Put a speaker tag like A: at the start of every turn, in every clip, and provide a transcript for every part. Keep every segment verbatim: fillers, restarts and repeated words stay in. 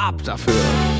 A: ab dafür.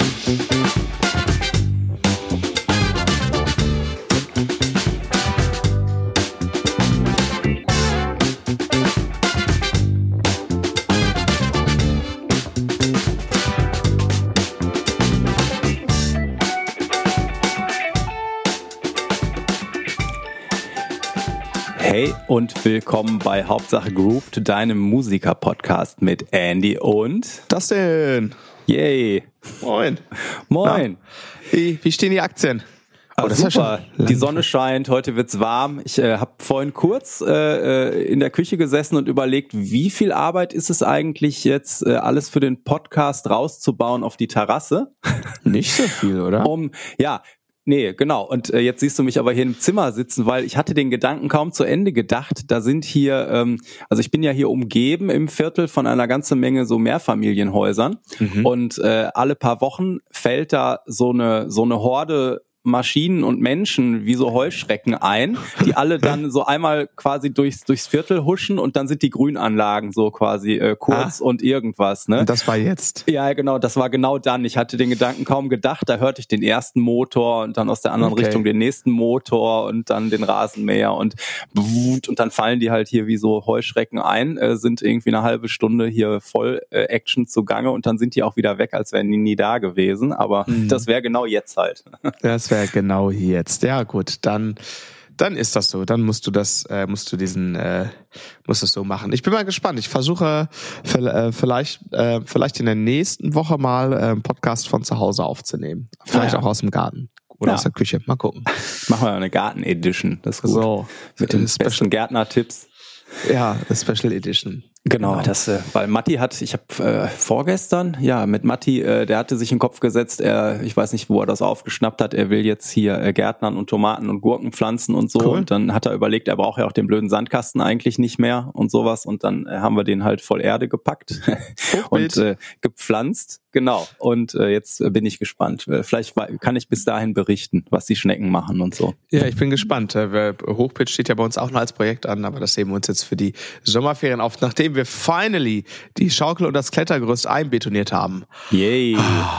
B: Hey und willkommen bei Hauptsache Grooved, deinem Musiker-Podcast mit Andy und
A: Dustin.
B: Yay.
A: Moin.
B: Moin.
A: Na, wie, wie stehen die Aktien?
B: Oh, das super. Ja, die Sonne scheint, heute wird's warm. Ich äh, habe vorhin kurz äh, in der Küche gesessen und überlegt, wie viel Arbeit ist es eigentlich jetzt, äh, alles für den Podcast rauszubauen auf die Terrasse?
A: Nicht so viel, oder?
B: Um, ja, Nee, genau. Und äh, jetzt siehst du mich aber hier im Zimmer sitzen, weil ich hatte den Gedanken kaum zu Ende gedacht. Da sind hier, ähm, also ich bin ja hier umgeben im Viertel von einer ganzen Menge so Mehrfamilienhäusern. Mhm. Und äh, alle paar Wochen fällt da so eine so eine Horde Maschinen und Menschen wie so Heuschrecken ein, die alle dann so einmal quasi durchs durchs Viertel huschen und dann sind die Grünanlagen so quasi äh, kurz ah. und irgendwas. Ne?
A: Und das war jetzt?
B: Ja, genau, das war genau dann. Ich hatte den Gedanken kaum gedacht, da hörte ich den ersten Motor und dann aus der anderen okay. Richtung den nächsten Motor und dann den Rasenmäher und und dann fallen die halt hier wie so Heuschrecken ein, äh, sind irgendwie eine halbe Stunde hier voll äh, Action zugange und dann sind die auch wieder weg, als wären die nie da gewesen. Aber mhm. das wäre genau jetzt halt.
A: Das wäre genau jetzt. Ja gut, dann dann ist das so. Dann musst du das, äh, musst du diesen, äh, musst es so machen. Ich bin mal gespannt. Ich versuche äh, vielleicht, äh, vielleicht in der nächsten Woche mal äh, einen Podcast von zu Hause aufzunehmen. Vielleicht ah, ja. auch aus dem Garten oder ja. aus der Küche. Mal gucken.
B: Machen wir eine Garten-Edition. Das ist gut.
A: So,
B: mit den besten Gärtner-Tipps.
A: Ja, Special Edition.
B: Genau, genau. das, äh, weil Matti hat, ich habe äh, vorgestern, ja, mit Matti, äh, der hatte sich in den Kopf gesetzt, er, ich weiß nicht, wo er das aufgeschnappt hat, er will jetzt hier äh, Gärtnern und Tomaten und Gurken pflanzen und so. Cool. Und dann hat er überlegt, er braucht ja auch den blöden Sandkasten eigentlich nicht mehr und sowas. Und dann äh, haben wir den halt voll Erde gepackt und äh, gepflanzt. Genau. Und äh, jetzt bin ich gespannt. Vielleicht kann ich bis dahin berichten, was die Schnecken machen und so.
A: Ja, ich bin gespannt. Hochpitch steht ja bei uns auch noch als Projekt an, aber das heben wir uns jetzt für die Sommerferien auf, nachdem wir finally die Schaukel und das Klettergerüst einbetoniert haben.
B: Yay.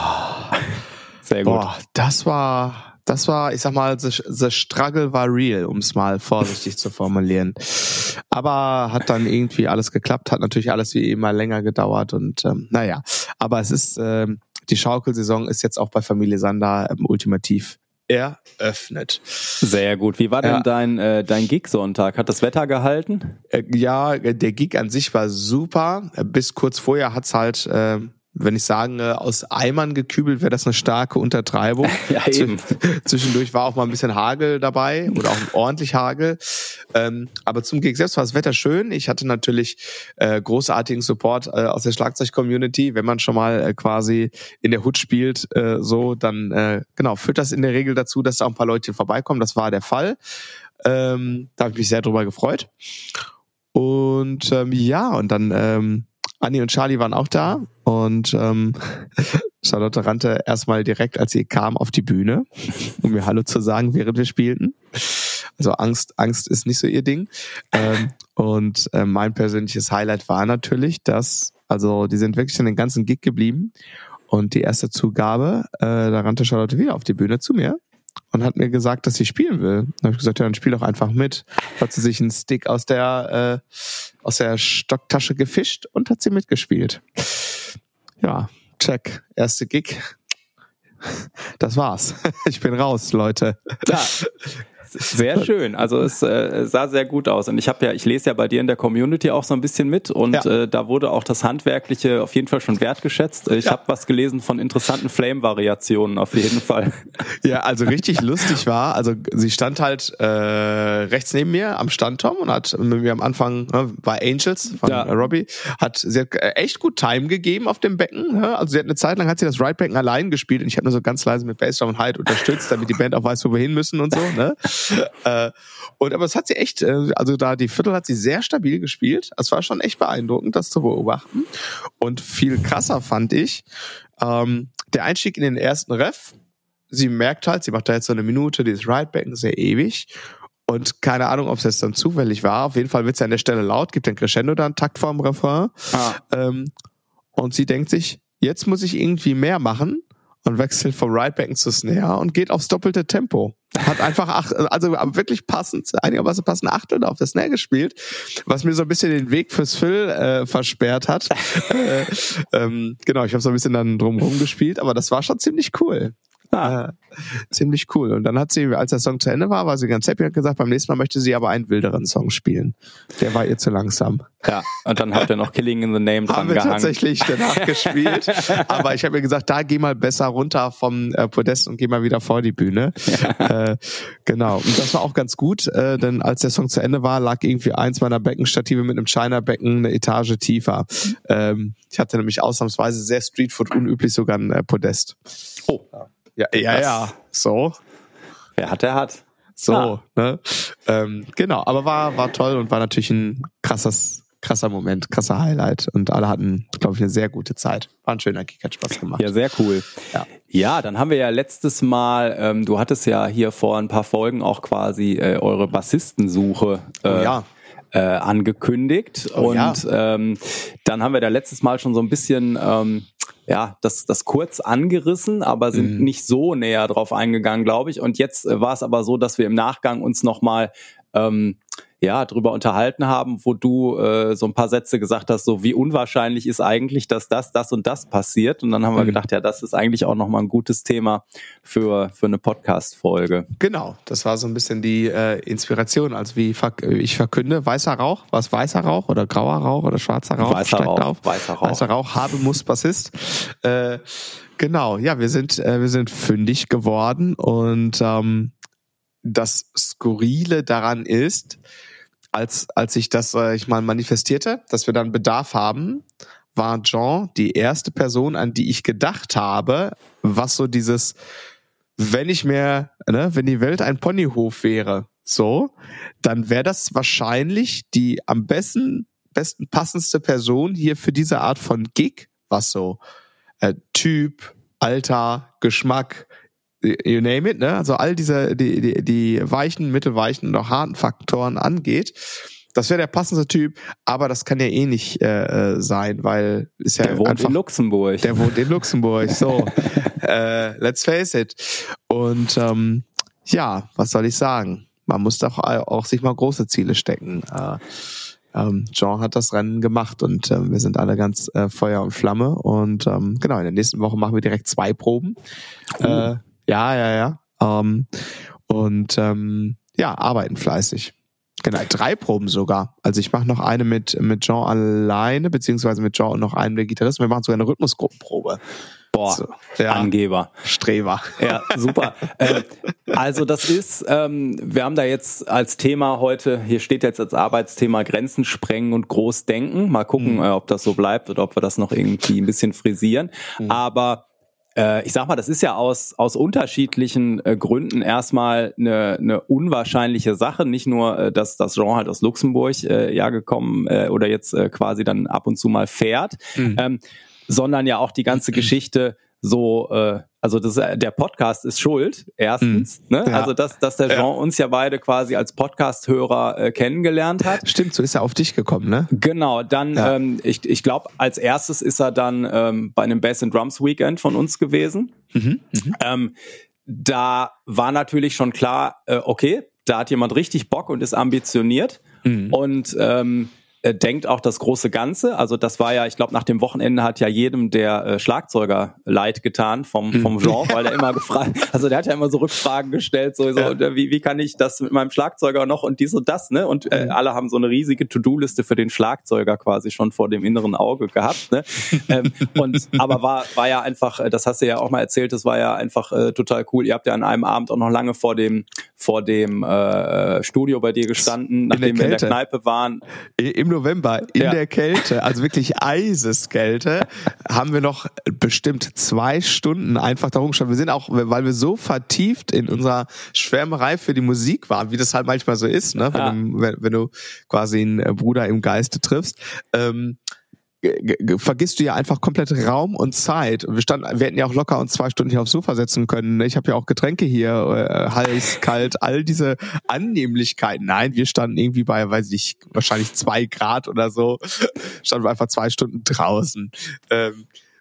B: Sehr gut.
A: Boah, das war, das war, ich sag mal, the, the struggle war real, um es mal vorsichtig zu formulieren. Aber hat dann irgendwie alles geklappt, hat natürlich alles wie immer länger gedauert und ähm, naja, aber es ist, ähm, die Schaukelsaison ist jetzt auch bei Familie Sander ähm, ultimativ eröffnet.
B: Sehr gut. Wie war denn ja. dein äh, dein Gig-Sonntag? Hat das Wetter gehalten?
A: Äh, ja, der Gig an sich war super. Bis kurz vorher hat's halt, äh, wenn ich sagen, äh, aus Eimern gekübelt, wäre das eine starke Untertreibung.
B: Ja, eben.
A: Zwischendurch war auch mal ein bisschen Hagel dabei oder auch ordentlich Hagel. Ähm, aber zum Gig selbst war das Wetter schön. Ich hatte natürlich äh, großartigen Support äh, aus der Schlagzeug-Community. Wenn man schon mal äh, quasi in der Hood spielt, äh, so, dann äh, genau führt das in der Regel dazu, dass da auch ein paar Leute vorbeikommen. Das war der Fall. Ähm, da habe ich mich sehr drüber gefreut. Und ähm, ja, und dann ähm, Anni und Charlie waren auch da und ähm, Charlotte rannte erstmal direkt, als sie kam, auf die Bühne, um mir Hallo zu sagen, während wir spielten. Also Angst, Angst ist nicht so ihr Ding. Ähm, und äh, mein persönliches Highlight war natürlich, dass, also die sind wirklich an den ganzen Gig geblieben und die erste Zugabe, äh, da rannte Charlotte wieder auf die Bühne zu mir und hat mir gesagt, dass sie spielen will. Dann habe ich gesagt, ja, dann spiel doch einfach mit. Hat sie sich einen Stick aus der äh, aus der Stocktasche gefischt und hat sie mitgespielt. Ja, check. Erste Gig. Das war's. Ich bin raus, Leute.
B: Ja. Sehr schön, also es äh, sah sehr gut aus und ich habe ja, ich lese ja bei dir in der Community auch so ein bisschen mit und ja. äh, da wurde auch das Handwerkliche auf jeden Fall schon wertgeschätzt. Ich ja. habe was gelesen von interessanten Flame-Variationen auf jeden Fall.
A: Ja, also richtig lustig war, also sie stand halt äh, rechts neben mir am Standturm und hat mit mir am Anfang äh, bei Angels von ja. äh, Robbie, hat sie hat echt gut Time gegeben auf dem Becken. Äh? Also sie hat eine Zeit lang hat sie das Ride-Becken allein gespielt und ich habe nur so ganz leise mit Bassdrum und Hi-Hat unterstützt, damit die Band auch weiß, wo wir hin müssen und so, ne? äh, und aber es hat sie echt, äh, also da die Viertel hat sie sehr stabil gespielt. Es war schon echt beeindruckend, das zu beobachten. Und viel krasser fand ich ähm, der Einstieg in den ersten Ref. Sie merkt halt, sie macht da jetzt so eine Minute, dieses Ridebacken sehr ewig. Und keine Ahnung, ob es jetzt dann zufällig war. Auf jeden Fall wird es ja an der Stelle laut, gibt ein Crescendo da einen Takt vorm Refrain. Ah. Ähm, und sie denkt sich, jetzt muss ich irgendwie mehr machen und wechselt vom Ridebacken zu Snare und geht aufs doppelte Tempo. Hat einfach acht, also wirklich passend, einigermaßen passende Achtel auf der Snare gespielt, was mir so ein bisschen den Weg fürs Fill äh, versperrt hat. äh, ähm, genau, ich habe so ein bisschen dann drumherum gespielt, aber das war schon ziemlich cool. Ah. Äh, ziemlich cool. Und dann hat sie, als der Song zu Ende war, war sie ganz happy und hat gesagt, beim nächsten Mal möchte sie aber einen wilderen Song spielen. Der war ihr zu langsam.
B: Ja, und dann habt ihr noch Killing in the Name dran
A: haben wir
B: gehangen.
A: Tatsächlich danach gespielt. Aber ich habe mir gesagt, da geh mal besser runter vom äh, Podest und geh mal wieder vor die Bühne. Ja. Äh, genau. Und das war auch ganz gut, äh, denn als der Song zu Ende war, lag irgendwie eins meiner Beckenstative mit einem China-Becken eine Etage tiefer. Ähm, ich hatte nämlich ausnahmsweise sehr Streetfoot unüblich sogar ein äh, Podest.
B: Oh.
A: Ja, ja, ja. So.
B: Wer hat, der hat.
A: So,
B: ah.
A: ne? Ähm, genau, aber war war toll und war natürlich ein krasses, krasser Moment, krasser Highlight und alle hatten, glaube ich, eine sehr gute Zeit. War ein schöner Kick, hat Spaß gemacht.
B: Ja, sehr cool.
A: Ja,
B: ja dann haben wir ja letztes Mal, ähm, du hattest ja hier vor ein paar Folgen auch quasi äh, eure Bassistensuche äh,
A: oh, ja.
B: äh, angekündigt
A: oh,
B: und
A: ja.
B: ähm, dann haben wir da letztes Mal schon so ein bisschen ähm, ja, das, das kurz angerissen, aber sind mhm. nicht so näher drauf eingegangen, glaube ich. Und jetzt äh, war es aber so, dass wir im Nachgang uns nochmal ähm, ja, drüber unterhalten haben, wo du äh, so ein paar Sätze gesagt hast, so wie unwahrscheinlich ist eigentlich, dass das, das und das passiert. Und dann haben wir mhm. gedacht, ja, das ist eigentlich auch nochmal ein gutes Thema für, für eine Podcast-Folge.
A: Genau, das war so ein bisschen die äh, Inspiration. Also wie verk- ich verkünde, weißer Rauch, was weißer Rauch oder grauer Rauch oder schwarzer Rauch?
B: Weißer Rauch,
A: auf.
B: weißer Rauch.
A: Weißer Rauch, habe, muss, Bassist. Äh, genau, ja, wir sind, äh, wir sind fündig geworden und ähm, das Skurrile daran ist, als als ich das äh, ich mal manifestierte, dass wir dann Bedarf haben, war Jean die erste Person, an die ich gedacht habe, was so dieses, wenn ich mir, ne, wenn die Welt ein Ponyhof wäre, so, dann wäre das wahrscheinlich die am besten besten passendste Person hier für diese Art von Gig, was so äh, Typ, Alter, Geschmack, you name it, ne? Also all diese, die, die, die weichen, mittelweichen und auch harten Faktoren angeht. Das wäre der passende Typ, aber das kann ja eh nicht äh, sein, weil ist ja
B: der wohnt
A: einfach,
B: in Luxemburg.
A: Der wohnt in Luxemburg, so. äh, let's face it. Und ähm, ja, was soll ich sagen? Man muss doch auch sich mal große Ziele stecken. Äh, ähm, Jean hat das Rennen gemacht und ähm, wir sind alle ganz äh, Feuer und Flamme. Und ähm, genau, in der nächsten Woche machen wir direkt zwei Proben. Uh. Äh, Ja, ja, ja. Ähm, und ähm, ja, arbeiten fleißig. Genau, drei Proben sogar. Also ich mache noch eine mit mit Jean alleine, beziehungsweise mit Jean und noch einen der Gitarristen. Wir machen sogar eine Rhythmusgruppenprobe.
B: Boah, so, ja. Angeber.
A: Streber.
B: Ja, super. äh, also das ist, ähm, wir haben da jetzt als Thema heute, hier steht jetzt als Arbeitsthema Grenzen sprengen und groß denken. Mal gucken, mhm. äh, ob das so bleibt oder ob wir das noch irgendwie ein bisschen frisieren. Mhm. Aber ich sag mal, das ist ja aus aus unterschiedlichen äh, Gründen erstmal eine eine unwahrscheinliche Sache. Nicht nur, äh, dass das Jean halt aus Luxemburg äh, ja gekommen äh, oder jetzt äh, quasi dann ab und zu mal fährt, mhm. ähm, sondern ja auch die ganze Geschichte so, äh, also das, der Podcast ist schuld, erstens, mhm. ne? Ja. Also dass, dass der Jean ja. uns ja beide quasi als Podcast-Hörer äh, kennengelernt hat.
A: Stimmt, so ist er auf dich gekommen, ne?
B: Genau, dann, ja. ähm, ich, ich glaube, als erstes ist er dann ähm, bei einem Bass and Drums Weekend von uns gewesen. Mhm. Mhm. Ähm, da war natürlich schon klar, äh, okay, da hat jemand richtig Bock und ist ambitioniert mhm. und ähm, denkt auch das große Ganze. Also das war ja, ich glaube, nach dem Wochenende hat ja jedem der äh, Schlagzeuger leid getan vom vom Jean, weil der immer gefragt, also der hat ja immer so Rückfragen gestellt, so, so ja. wie wie kann ich das mit meinem Schlagzeuger noch und dies und das, ne? Und äh, alle haben so eine riesige To-Do-Liste für den Schlagzeuger quasi schon vor dem inneren Auge gehabt, ne? ähm, und aber war war ja einfach, das hast du ja auch mal erzählt, das war ja einfach äh, total cool. Ihr habt ja an einem Abend auch noch lange vor dem vor dem äh, Studio bei dir gestanden, nachdem wir in der Kneipe waren.
A: Im November in ja. der Kälte, also wirklich Eiseskälte, haben wir noch bestimmt zwei Stunden einfach da rumgestanden. Wir sind auch, weil wir so vertieft in unserer Schwärmerei für die Musik waren, wie das halt manchmal so ist, ne? Wenn, ja. du, wenn, wenn du quasi einen Bruder im Geiste triffst, ähm, g- g- vergisst du ja einfach komplett Raum und Zeit. Und wir standen, wir hätten ja auch locker uns zwei Stunden hier aufs Sofa setzen können. Ich habe ja auch Getränke hier, äh, heiß, kalt, all diese Annehmlichkeiten. Nein, wir standen irgendwie bei, weiß ich, wahrscheinlich zwei Grad oder so. Standen wir einfach zwei Stunden draußen. Ähm,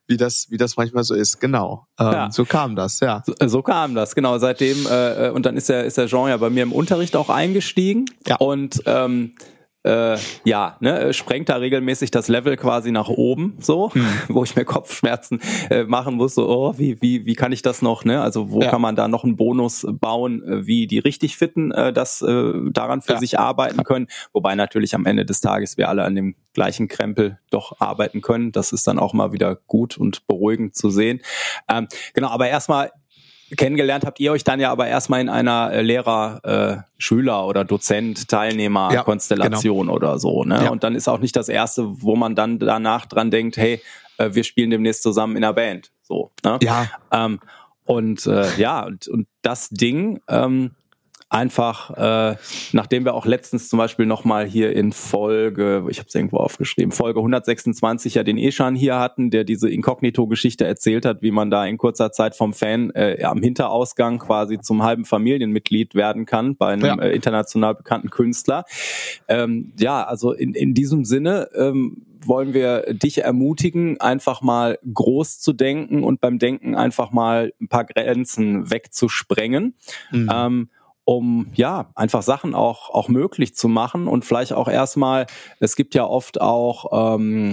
A: wie das, wie das manchmal so ist. Genau. Ähm, ja. So kam das, ja.
B: So, so kam das, genau. Seitdem, äh, und dann ist der, ist der Jean ja bei mir im Unterricht auch eingestiegen.
A: Ja.
B: Und, ähm, Äh, ja, ne, sprengt da regelmäßig das Level quasi nach oben, so, hm. wo ich mir Kopfschmerzen äh, machen muss, so, oh, wie, wie, wie kann ich das noch, ne, also wo ja. kann man da noch einen Bonus bauen, äh, wie die richtig Fitten äh, das äh, daran für ja. sich arbeiten können, wobei natürlich am Ende des Tages wir alle an dem gleichen Krempel doch arbeiten können, das ist dann auch mal wieder gut und beruhigend zu sehen. Ähm, genau, aber erstmal kennengelernt habt ihr euch dann ja aber erstmal in einer äh, Lehrer, äh, Schüler oder Dozent, Teilnehmer ja, Konstellation genau. oder so, ne? Ja. Und dann ist auch nicht das erste, wo man dann danach dran denkt, hey, äh, wir spielen demnächst zusammen in einer Band, so, ne?
A: Ja.
B: Ähm, und äh, ja, und, und das Ding, ähm, einfach, äh, nachdem wir auch letztens zum Beispiel nochmal hier in Folge, ich habe es irgendwo aufgeschrieben, Folge hundertsechsundzwanzig ja den Eschan hier hatten, der diese Inkognito-Geschichte erzählt hat, wie man da in kurzer Zeit vom Fan äh, am Hinterausgang quasi zum halben Familienmitglied werden kann bei einem ja. äh, international bekannten Künstler. Ähm, ja, also in, in diesem Sinne ähm, wollen wir dich ermutigen, einfach mal groß zu denken und beim Denken einfach mal ein paar Grenzen wegzusprengen. Mhm. Ähm, um ja einfach Sachen auch auch möglich zu machen und vielleicht auch erstmal, es gibt ja oft auch ähm,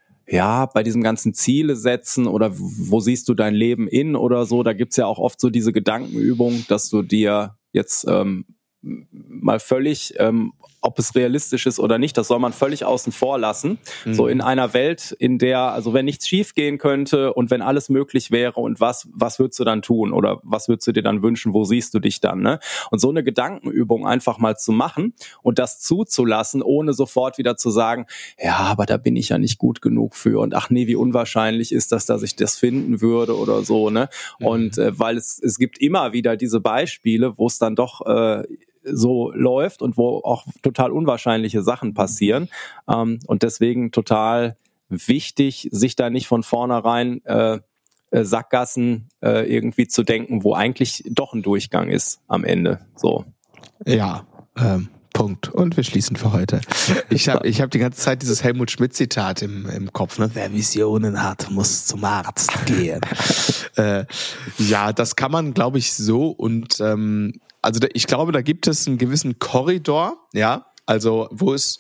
B: ja bei diesem ganzen Ziele setzen oder wo siehst du dein Leben in oder so, da gibt's ja auch oft so diese Gedankenübung, dass du dir jetzt ähm, mal völlig, ähm, ob es realistisch ist oder nicht, das soll man völlig außen vor lassen. Mhm. So in einer Welt, in der, also wenn nichts schief gehen könnte und wenn alles möglich wäre und was, was würdest du dann tun oder was würdest du dir dann wünschen, wo siehst du dich dann, ne? Und so eine Gedankenübung einfach mal zu machen und das zuzulassen, ohne sofort wieder zu sagen, ja, aber da bin ich ja nicht gut genug für und ach nee, wie unwahrscheinlich ist das, dass ich das finden würde oder so, ne? Mhm. Und äh, weil es, es gibt immer wieder diese Beispiele, wo es dann doch äh, so läuft und wo auch total unwahrscheinliche Sachen passieren. Ähm, und deswegen total wichtig, sich da nicht von vornherein äh, äh, Sackgassen äh, irgendwie zu denken, wo eigentlich doch ein Durchgang ist am Ende. So.
A: Ja, ähm, Punkt. Und wir schließen für heute. Ich habe ich hab die ganze Zeit dieses Helmut Schmidt-Zitat im, im Kopf. Ne? Wer Visionen hat, muss zum Arzt gehen. äh, ja, das kann man, glaube ich, so und ähm, also da, ich glaube, da gibt es einen gewissen Korridor, ja, also wo es,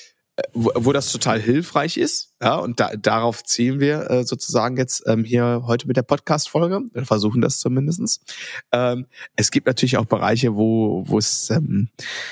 A: wo, wo das total hilfreich ist, ja, und da, darauf zielen wir äh, sozusagen jetzt ähm, hier heute mit der Podcast-Folge. Wir versuchen das zumindestens. Ähm, es gibt natürlich auch Bereiche, wo wo es ähm,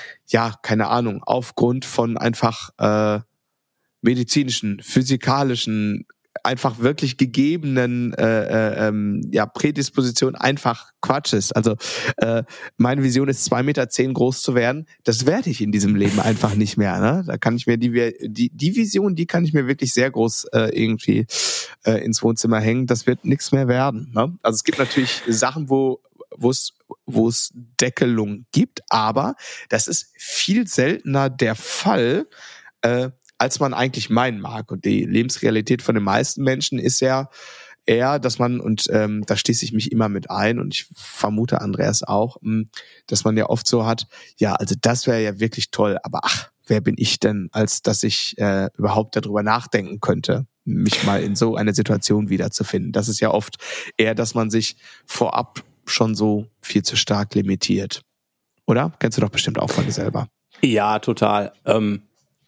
A: ja keine Ahnung aufgrund von einfach äh, medizinischen, physikalischen einfach wirklich gegebenen äh, ähm, ja Prädisposition einfach Quatsch ist. Also äh, meine Vision ist zwei Meter zehn groß zu werden. Das werde ich in diesem Leben einfach nicht mehr. Ne? Da kann ich mir die die die Vision, die kann ich mir wirklich sehr groß äh, irgendwie äh, ins Wohnzimmer hängen. Das wird nichts mehr werden. Ne? Also es gibt natürlich Sachen, wo wo es wo es Deckelung gibt, aber das ist viel seltener der Fall, äh, als man eigentlich meinen mag. Und die Lebensrealität von den meisten Menschen ist ja eher, dass man, und ähm, da schließe ich mich immer mit ein, und ich vermute Andreas auch, mh, dass man ja oft so hat, ja, also das wäre ja wirklich toll, aber ach, wer bin ich denn, als dass ich äh, überhaupt darüber nachdenken könnte, mich mal in so eine Situation wiederzufinden. Das ist ja oft eher, dass man sich vorab schon so viel zu stark limitiert. Oder? Kennst du doch bestimmt auch von dir selber.
B: Ja, total. Ähm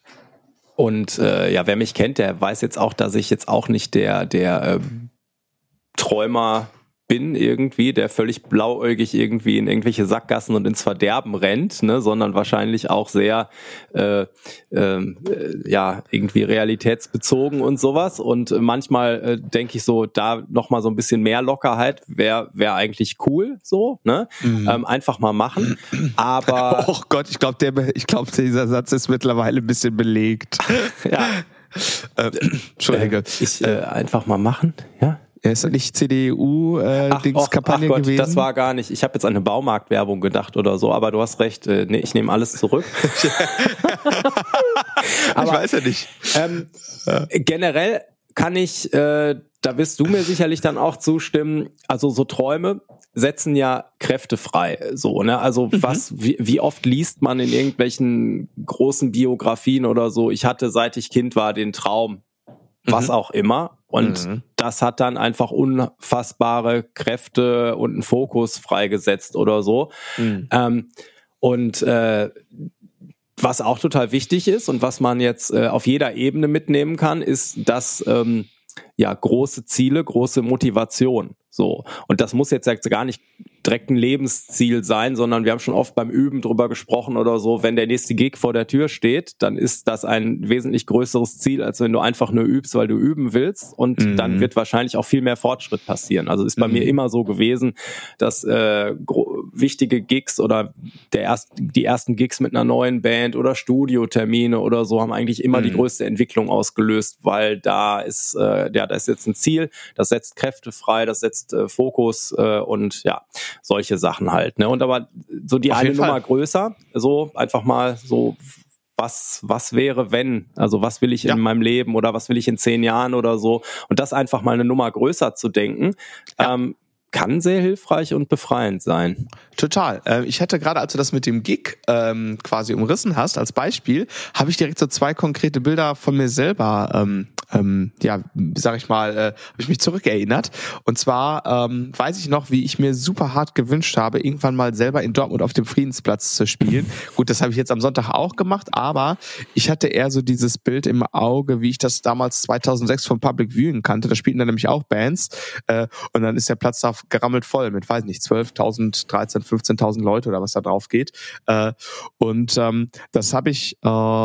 B: Und äh, ja, wer mich kennt, der weiß jetzt auch, dass ich jetzt auch nicht der der äh, Träumer bin irgendwie, der völlig blauäugig irgendwie in irgendwelche Sackgassen und ins Verderben rennt, ne, sondern wahrscheinlich auch sehr äh, äh, ja irgendwie realitätsbezogen und sowas. Und manchmal äh, denke ich so, da noch mal so ein bisschen mehr Lockerheit wäre wäre eigentlich cool, so, ne, mhm. ähm, einfach mal machen. Aber
A: oh Gott, ich glaube, der, ich glaube, dieser Satz ist mittlerweile ein bisschen belegt.
B: Ja,
A: äh, Entschuldige,
B: äh, ich äh, einfach mal machen, ja.
A: Er ist nicht C D U-Dings-Kampagne
B: äh,
A: gewesen?
B: Das war gar nicht. Ich habe jetzt an eine Baumarktwerbung gedacht oder so, aber du hast recht. Äh, nee, ich nehme alles zurück.
A: aber, ich weiß ja nicht.
B: Ähm, ja. Generell kann ich, äh, da wirst du mir sicherlich dann auch zustimmen, also so Träume setzen ja Kräfte frei, so, ne? Also mhm. was, wie, wie oft liest man in irgendwelchen großen Biografien oder so, ich hatte, seit ich Kind war, den Traum, was mhm. auch immer. Und mhm. das hat dann einfach unfassbare Kräfte und einen Fokus freigesetzt oder so. Mhm. Ähm, und äh, was auch total wichtig ist und was man jetzt äh, auf jeder Ebene mitnehmen kann, ist, dass ähm, ja große Ziele, große Motivation. So. Und das muss jetzt gar nicht direkt ein Lebensziel sein, sondern wir haben schon oft beim Üben drüber gesprochen oder so, wenn der nächste Gig vor der Tür steht, dann ist das ein wesentlich größeres Ziel, als wenn du einfach nur übst, weil du üben willst, und mhm. dann wird wahrscheinlich auch viel mehr Fortschritt passieren. Also ist bei mhm. mir immer so gewesen, dass äh, gro- wichtige Gigs oder der erst, die ersten Gigs mit einer neuen Band oder Studiotermine oder so haben eigentlich immer mhm. die größte Entwicklung ausgelöst, weil da ist, äh, ja, da ist jetzt ein Ziel, das setzt Kräfte frei, das setzt äh, Fokus äh, und ja, solche Sachen halt, ne? Und aber so die eine Nummer größer, so einfach mal so, was was wäre, wenn, also was will ich ja. in meinem Leben oder was will ich in zehn Jahren oder so, und das einfach mal eine Nummer größer zu denken, ja. ähm, kann sehr hilfreich und befreiend sein.
A: Total. Äh, ich hatte gerade, als du das mit dem Gig ähm, quasi umrissen hast, als Beispiel, habe ich direkt so zwei konkrete Bilder von mir selber, ähm, ähm, ja, sag ich mal, äh, habe ich mich zurückerinnert. Und zwar ähm, weiß ich noch, wie ich mir super hart gewünscht habe, irgendwann mal selber in Dortmund auf dem Friedensplatz zu spielen. Gut, das habe ich jetzt am Sonntag auch gemacht, aber ich hatte eher so dieses Bild im Auge, wie ich das damals zweitausendsechs vom Public Viewing kannte. Da spielten dann nämlich auch Bands äh, und dann ist der Platz da gerammelt voll mit, weiß nicht, zwölftausend, dreizehn, fünfzehntausend Leute oder was da drauf geht. Äh, und ähm, das habe ich,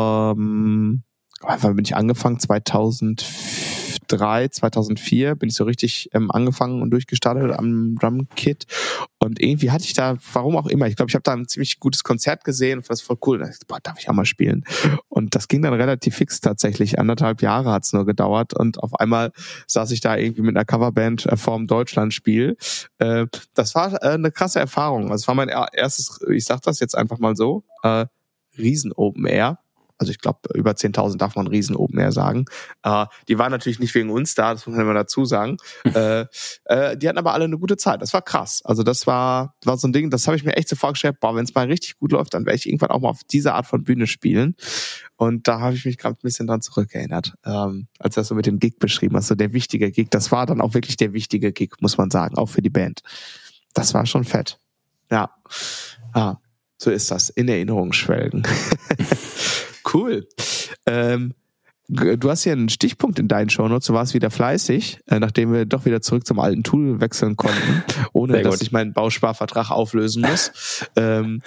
A: ähm, wann bin ich angefangen? zweitausenddrei, zweitausendvier bin ich so richtig ähm, angefangen und durchgestartet am Drumkit. Und irgendwie hatte ich da, warum auch immer, ich glaube, ich habe da ein ziemlich gutes Konzert gesehen und das war voll cool. Da dachte ich, boah, darf ich auch mal spielen? Und das ging dann relativ fix tatsächlich. Anderthalb Jahre hat's nur gedauert und auf einmal saß ich da irgendwie mit einer Coverband äh, vorm Deutschlandspiel. Äh, das war äh, eine krasse Erfahrung. Also es war mein erstes, ich sag das jetzt einfach mal so, äh, Riesen Open Air. Also ich glaube, über zehntausend darf man riesen Open Air sagen. Äh, die waren natürlich nicht wegen uns da, das muss man immer dazu sagen. äh, äh, die hatten aber alle eine gute Zeit. Das war krass. Also das war war so ein Ding, das habe ich mir echt so vorgestellt, boah, wenn es mal richtig gut läuft, dann werde ich irgendwann auch mal auf diese Art von Bühne spielen. Und da habe ich mich gerade ein bisschen dran zurückerinnert, ähm, als du das so mit dem Gig beschrieben hast, so der wichtige Gig. Das war dann auch wirklich der wichtige Gig, muss man sagen, auch für die Band. Das war schon fett. Ja, ah, so ist das. In Erinnerung schwelgen. Cool. Ähm, du hast hier einen Stichpunkt in deinen Shownotes, du warst wieder fleißig, äh, nachdem wir doch wieder zurück zum alten Tool wechseln konnten, ohne Sehr dass gut. ich meinen Bausparvertrag auflösen muss. ähm,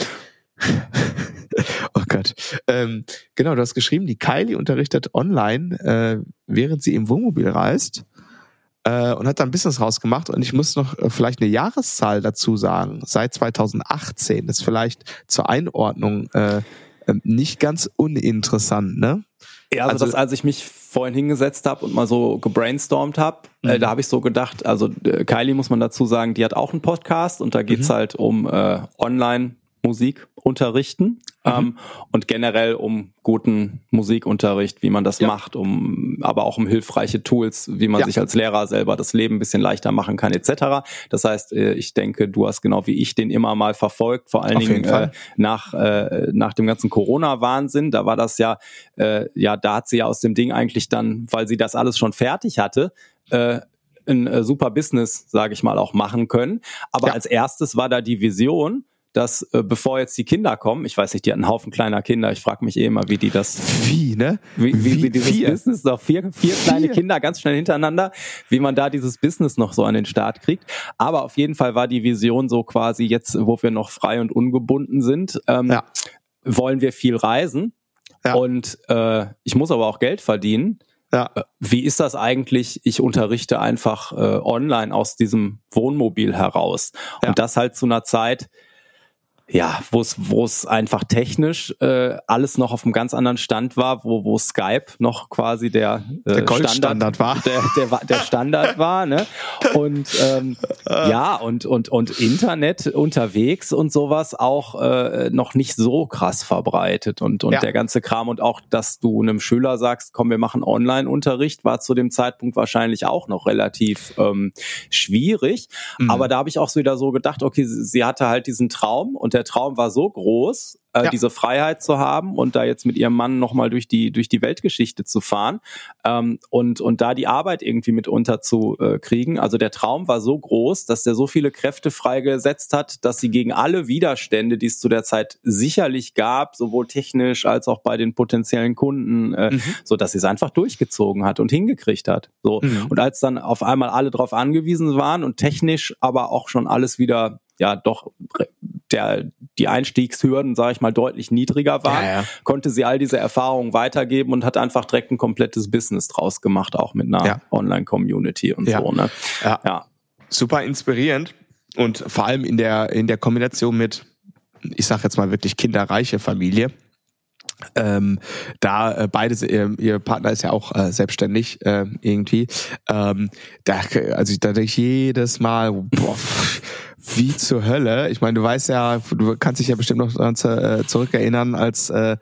A: oh Gott. Ähm, genau, du hast geschrieben, die Kylie unterrichtet online, äh, während sie im Wohnmobil reist. Äh, und hat da ein Business rausgemacht, und ich muss noch äh, vielleicht eine Jahreszahl dazu sagen, seit zweitausendachtzehn, das ist vielleicht zur Einordnung äh, nicht ganz uninteressant, ne?
B: Ja, also, also das, als ich mich vorhin hingesetzt habe und mal so gebrainstormt habe, mhm. äh, da habe ich so gedacht, also äh, Kylie, muss man dazu sagen, die hat auch einen Podcast, und da geht's mhm. halt um äh, Online-Musik unterrichten. Mhm. Ähm, und generell um guten Musikunterricht, wie man das ja. macht, um aber auch um hilfreiche Tools, wie man ja. sich als Lehrer selber das Leben ein bisschen leichter machen kann, et cetera. Das heißt, ich denke, du hast genau wie ich den immer mal verfolgt, vor allen Auf Dingen äh, nach äh, nach dem ganzen Corona-Wahnsinn. Da war das ja, äh, ja, da hat sie ja aus dem Ding eigentlich dann, weil sie das alles schon fertig hatte, äh, ein äh, super Business, sage ich mal, auch machen können. Aber ja. als erstes war da die Vision, dass äh, bevor jetzt die Kinder kommen, ich weiß nicht, die hatten einen Haufen kleiner Kinder, ich frage mich eh immer, wie die das...
A: Wie, ne?
B: Wie, wie,
A: wie
B: wie dieses
A: vier.
B: Business, noch vier, vier kleine vier. Kinder ganz schnell hintereinander, wie man da dieses Business noch so an den Start kriegt. Aber auf jeden Fall war die Vision so quasi jetzt, wo wir noch frei und ungebunden sind, ähm, ja. wollen wir viel reisen. Ja. Und äh, ich muss aber auch Geld verdienen. Ja. Wie ist das eigentlich? Ich unterrichte einfach äh, online aus diesem Wohnmobil heraus. Ja. Und das halt zu einer Zeit, ja, wo es wo es einfach technisch äh, alles noch auf einem ganz anderen Stand war, wo wo Skype noch quasi der äh,
A: der Goldstandard war,
B: der der der Standard war, ne? Und ähm, ja und und und Internet unterwegs und sowas auch äh, noch nicht so krass verbreitet, und und ja. der ganze Kram, und auch, dass du einem Schüler sagst, komm, wir machen Online-Unterricht, war zu dem Zeitpunkt wahrscheinlich auch noch relativ ähm, schwierig. Mhm. Aber da habe ich auch so wieder so gedacht, okay, sie hatte halt diesen Traum, und der der Traum war so groß, äh,
A: ja.
B: diese Freiheit zu haben und da jetzt mit ihrem Mann nochmal durch die durch die Weltgeschichte zu fahren ähm, und und da die Arbeit irgendwie mit unterzukriegen. Also der Traum war so groß, dass der so viele Kräfte freigesetzt hat, dass sie gegen alle Widerstände, die es zu der Zeit sicherlich gab, sowohl technisch als auch bei den potenziellen Kunden, äh, mhm. so dass sie es einfach durchgezogen hat und hingekriegt hat. So mhm. Und als dann auf einmal alle drauf angewiesen waren und technisch aber auch schon alles wieder ja doch der die Einstiegshürden, sage ich mal, deutlich niedriger waren, ja, ja. konnte sie all diese Erfahrungen weitergeben und hat einfach direkt ein komplettes Business draus gemacht, auch mit einer ja. Online-Community und
A: ja.
B: so. Ne?
A: Ja. ja, super inspirierend und vor allem in der in der Kombination mit, ich sage jetzt mal wirklich kinderreiche Familie. Ähm, da äh, beide, äh, ihr Partner ist ja auch äh, selbstständig äh, irgendwie. Ähm, da, also da denke ich jedes Mal, boah, wie zur Hölle. Ich meine, du weißt ja, du kannst dich ja bestimmt noch daran äh, zurückerinnern, als äh,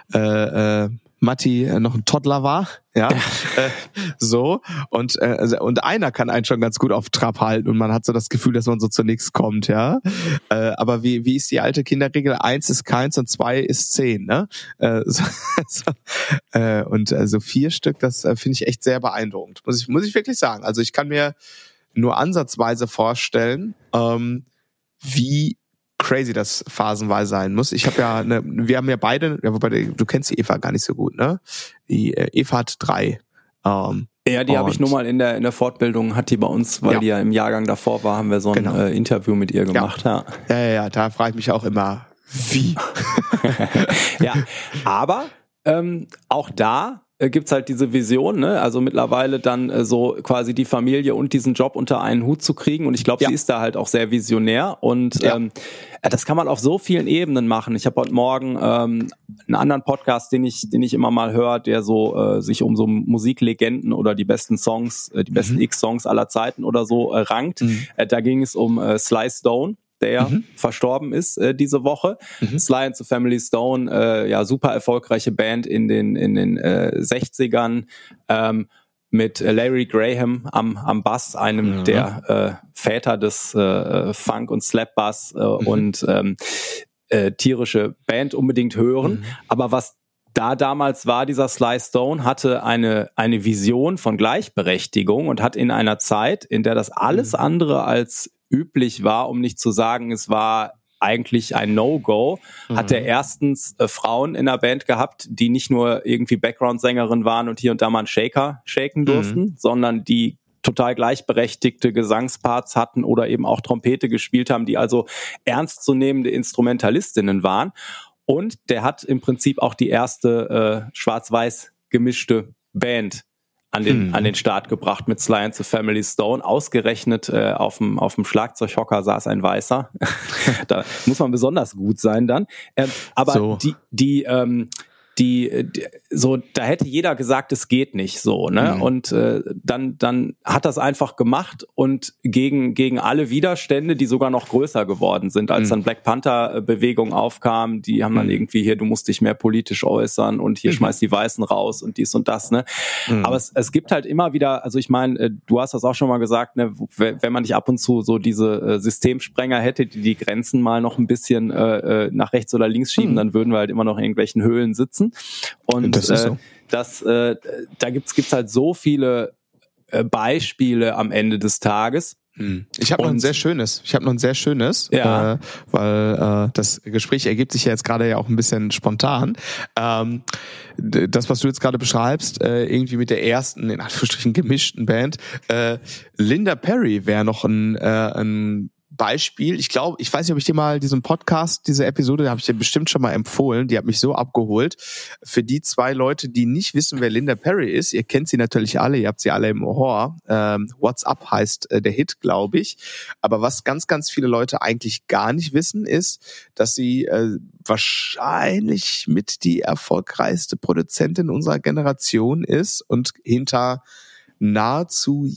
A: äh, Matti noch ein Toddler war, ja, äh, so und äh, und einer kann einen schon ganz gut auf Trab halten und man hat so das Gefühl, dass man so zu nichts kommt, ja. Äh, aber wie wie ist die alte Kinderregel? Eins ist keins und zwei ist zehn, ne? Äh, so, so, äh, und also vier Stück, das äh, finde ich echt sehr beeindruckend, muss ich muss ich wirklich sagen. Also ich kann mir nur ansatzweise vorstellen, ähm, wie crazy das phasenweise sein muss. Ich habe ja, eine, wir haben ja beide, ja, wobei du kennst die Eva gar nicht so gut, ne? Die äh, Eva hat drei. Ähm,
B: ja, die habe ich nur mal in der in der Fortbildung, hat die bei uns, weil
A: ja.
B: die ja im Jahrgang davor war, haben wir so ein genau. äh, Interview mit ihr gemacht.
A: Ja, ja, ja, ja da frage ich mich auch immer, wie?
B: ja, aber ähm, auch da gibt's halt diese Vision, ne? Also mittlerweile dann äh, so quasi die Familie und diesen Job unter einen Hut zu kriegen und ich glaube, ja. sie ist da halt auch sehr visionär und ja. ähm, das kann man auf so vielen Ebenen machen. Ich habe heute Morgen ähm, einen anderen Podcast, den ich den ich immer mal höre, der so äh, sich um so Musiklegenden oder die besten Songs, äh, die mhm. besten X-Songs aller Zeiten oder so äh, rankt. Mhm. Äh, da ging es um äh, Sly Stone, der mhm. verstorben ist äh, diese Woche. Mhm. Sly and the Family Stone, äh, ja, super erfolgreiche Band in den in den äh, sechzigern ähm, mit Larry Graham am am Bass, einem mhm. der äh, Väter des äh, Funk und Slap Bass äh, mhm. und ähm, äh, tierische Band unbedingt hören. Mhm. Aber was da damals war, dieser Sly Stone hatte eine eine Vision von Gleichberechtigung und hat in einer Zeit, in der das alles mhm. andere als üblich war, um nicht zu sagen, es war eigentlich ein No-Go, mhm. hat er erstens äh, Frauen in der Band gehabt, die nicht nur irgendwie Background-Sängerin waren und hier und da mal einen Shaker shaken durften, mhm. sondern die total gleichberechtigte Gesangsparts hatten oder eben auch Trompete gespielt haben, die also ernstzunehmende Instrumentalistinnen waren. Und der hat im Prinzip auch die erste äh, schwarz-weiß gemischte Band an den hm. an den Start gebracht mit Sly and the Family Stone. Ausgerechnet äh, auf dem auf dem Schlagzeughocker saß ein Weißer. Da muss man besonders gut sein dann. Ähm, aber so. die die ähm, Die, die so da hätte jeder gesagt, es geht nicht so, ne? Mhm. Und äh, dann dann hat das einfach gemacht und gegen gegen alle Widerstände, die sogar noch größer geworden sind, als mhm. dann Black Panther Bewegung aufkam, die haben dann mhm. irgendwie hier, du musst dich mehr politisch äußern und hier mhm. schmeißt die Weißen raus und dies und das, ne? Mhm. Aber es es gibt halt immer wieder, also ich meine, du hast das auch schon mal gesagt, ne, wenn man nicht ab und zu so diese äh, Systemsprenger hätte, die die Grenzen mal noch ein bisschen äh, nach rechts oder links schieben, mhm. dann würden wir halt immer noch in irgendwelchen Höhlen sitzen. Und das, ist so. äh, das äh, da gibt's gibt's halt so viele äh, Beispiele am Ende des Tages.
A: Ich habe noch ein sehr schönes. Ich habe noch ein sehr schönes, ja. äh, weil äh, das Gespräch ergibt sich ja jetzt gerade ja auch ein bisschen spontan. Ähm, das, was du jetzt gerade beschreibst, äh, irgendwie mit der ersten, in Anführungsstrichen gemischten Band, äh, Linda Perry wäre noch ein, äh, ein Beispiel. Ich glaube, ich weiß nicht, ob ich dir mal diesen Podcast, diese Episode, da habe ich dir bestimmt schon mal empfohlen. Die hat mich so abgeholt. Für die zwei Leute, die nicht wissen, wer Linda Perry ist, ihr kennt sie natürlich alle, ihr habt sie alle im Ohr. Ähm, What's Up heißt äh, der Hit, glaube ich. Aber was ganz, ganz viele Leute eigentlich gar nicht wissen, ist, dass sie äh, wahrscheinlich mit die erfolgreichste Produzentin unserer Generation ist und hinter nahezu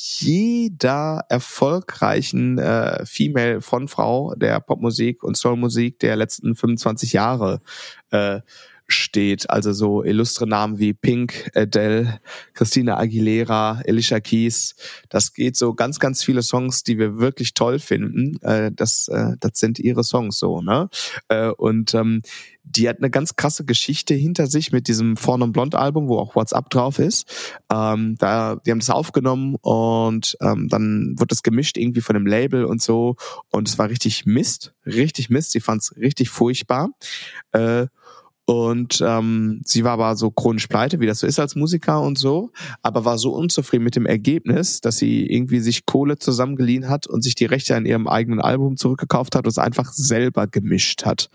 A: jeder erfolgreichen äh, Female von Frau der Popmusik und Soulmusik der letzten fünfundzwanzig Jahre äh, steht. Also so illustre Namen wie Pink, Adele, Christina Aguilera, Alicia Keys. Das geht so ganz, ganz viele Songs, die wir wirklich toll finden. Äh, das, äh, das sind ihre Songs so, ne? Äh, und ähm, die hat eine ganz krasse Geschichte hinter sich mit diesem Fawn und Blond Album, wo auch WhatsApp drauf ist. Ähm, da, die haben das aufgenommen und ähm, dann wird das gemischt irgendwie von dem Label und so. Und es war richtig Mist, richtig Mist. Sie fand es richtig furchtbar. Äh, Und ähm, sie war aber so chronisch pleite, wie das so ist als Musiker und so, aber war so unzufrieden mit dem Ergebnis, dass sie irgendwie sich Kohle zusammengeliehen hat und sich die Rechte an ihrem eigenen Album zurückgekauft hat und es einfach selber gemischt hat.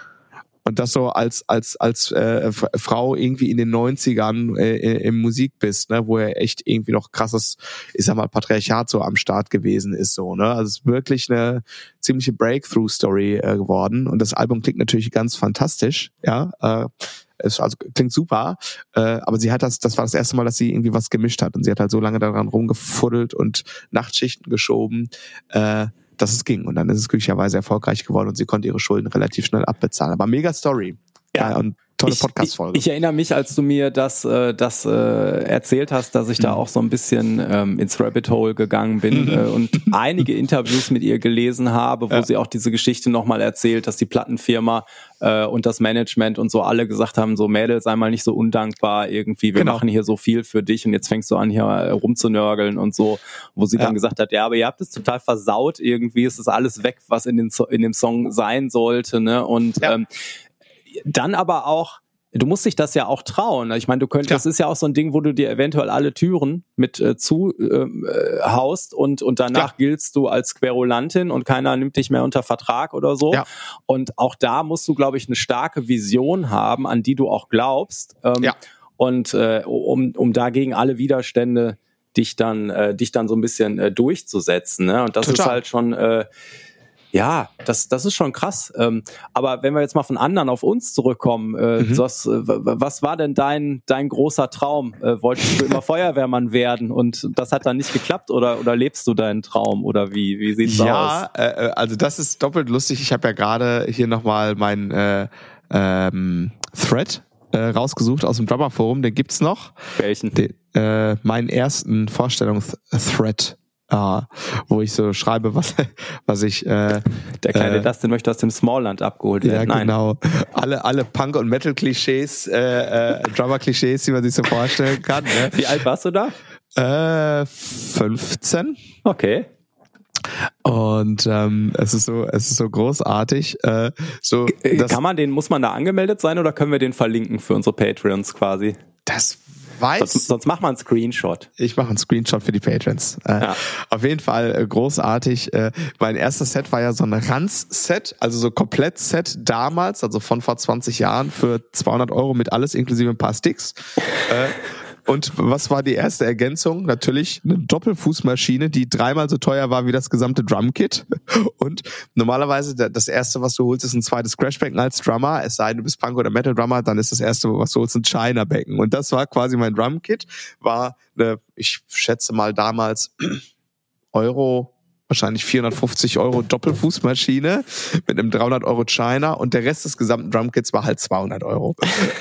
A: Und das so als als als äh, Frau irgendwie in den neunzigern äh, im Musik bist, ne, wo ja echt irgendwie noch krasses, ich sag mal, Patriarchat so am Start gewesen ist, so, ne. Also es ist wirklich eine ziemliche Breakthrough-Story äh, geworden. Und das Album klingt natürlich ganz fantastisch, ja. Äh, es also klingt super, äh, aber sie hat das, das war das erste Mal, dass sie irgendwie was gemischt hat. Und sie hat halt so lange daran rumgefuddelt und Nachtschichten geschoben, äh, dass es ging. Und dann ist es glücklicherweise erfolgreich geworden und sie konnte ihre Schulden relativ schnell abbezahlen. Aber mega Story.
B: Ja,
A: ja und tolle Podcast-Folge.
B: Ich, ich erinnere mich, als du mir das, äh, das äh, erzählt hast, dass ich mhm. da auch so ein bisschen ähm, ins Rabbit Hole gegangen bin äh, und einige Interviews mit ihr gelesen habe, wo ja. sie auch diese Geschichte nochmal erzählt, dass die Plattenfirma äh, und das Management und so alle gesagt haben, so Mädel, sei mal nicht so undankbar irgendwie, wir genau. machen hier so viel für dich und jetzt fängst du an, hier rumzunörgeln und so, wo sie ja. dann gesagt hat, ja, aber ihr habt es total versaut irgendwie, es ist alles weg, was in, den, in dem Song sein sollte, ne, und ja. ähm, dann aber auch, du musst dich das ja auch trauen. Ich meine, du könntest, ja. das ist ja auch so ein Ding, wo du dir eventuell alle Türen mit äh, zu äh, haust und und danach ja. giltst du als Querulantin und keiner nimmt dich mehr unter Vertrag oder so. Ja. Und auch da musst du, glaube ich, eine starke Vision haben, an die du auch glaubst. Ähm, ja. Und äh, um um dagegen alle Widerstände dich dann äh, dich dann so ein bisschen äh, durchzusetzen. Ne? Und das Total. ist halt schon äh, Ja, das das ist schon krass. Ähm, aber wenn wir jetzt mal von anderen auf uns zurückkommen, äh, mhm. was, was war denn dein dein großer Traum? Äh, wolltest du immer Feuerwehrmann werden und das hat dann nicht geklappt oder oder lebst du deinen Traum oder wie wie sieht's
A: ja,
B: aus?
A: Ja, äh, also das ist doppelt lustig. Ich habe ja gerade hier nochmal meinen äh, ähm, Thread äh, rausgesucht aus dem Drummer-Forum. Den gibt's noch.
B: Welchen?
A: Den, äh, meinen ersten Vorstellungs-Thread. Ah, wo ich so schreibe, was was ich äh,
B: der kleine
A: äh,
B: Dustin möchte aus dem Smallland abgeholt werden.
A: Ja,
B: Nein.
A: genau. Alle alle Punk und Metal Klischees, äh, äh, Drummer Klischees, die man sich so vorstellen kann. Ne?
B: Wie alt warst du da?
A: Äh, fünfzehn.
B: Okay.
A: Und ähm, es ist so, es ist so großartig. Äh, so,
B: kann man den, muss man da angemeldet sein oder können wir den verlinken für unsere Patreons quasi?
A: Das weiß.
B: Sonst, sonst mach mal einen Screenshot.
A: Ich mache einen Screenshot für die Patrons. Äh, ja. Auf jeden Fall äh, großartig. Äh, mein erstes Set war ja so ein Ranz-Set, also so Komplett-Set damals, also von vor zwanzig Jahren für zweihundert Euro mit alles inklusive ein paar Sticks. äh, Und was war die erste Ergänzung? Natürlich eine Doppelfußmaschine, die dreimal so teuer war wie das gesamte Drumkit. Und normalerweise das erste, was du holst, ist ein zweites Crashbecken als Drummer. Es sei denn, du bist Punk- oder Metal-Drummer, dann ist das erste, was du holst, ein China-Becken. Und das war quasi mein Drumkit. War eine, ich schätze mal damals Euro, wahrscheinlich vierhundertfünfzig Euro Doppelfußmaschine mit einem dreihundert Euro China und der Rest des gesamten Drumkits war halt zweihundert Euro.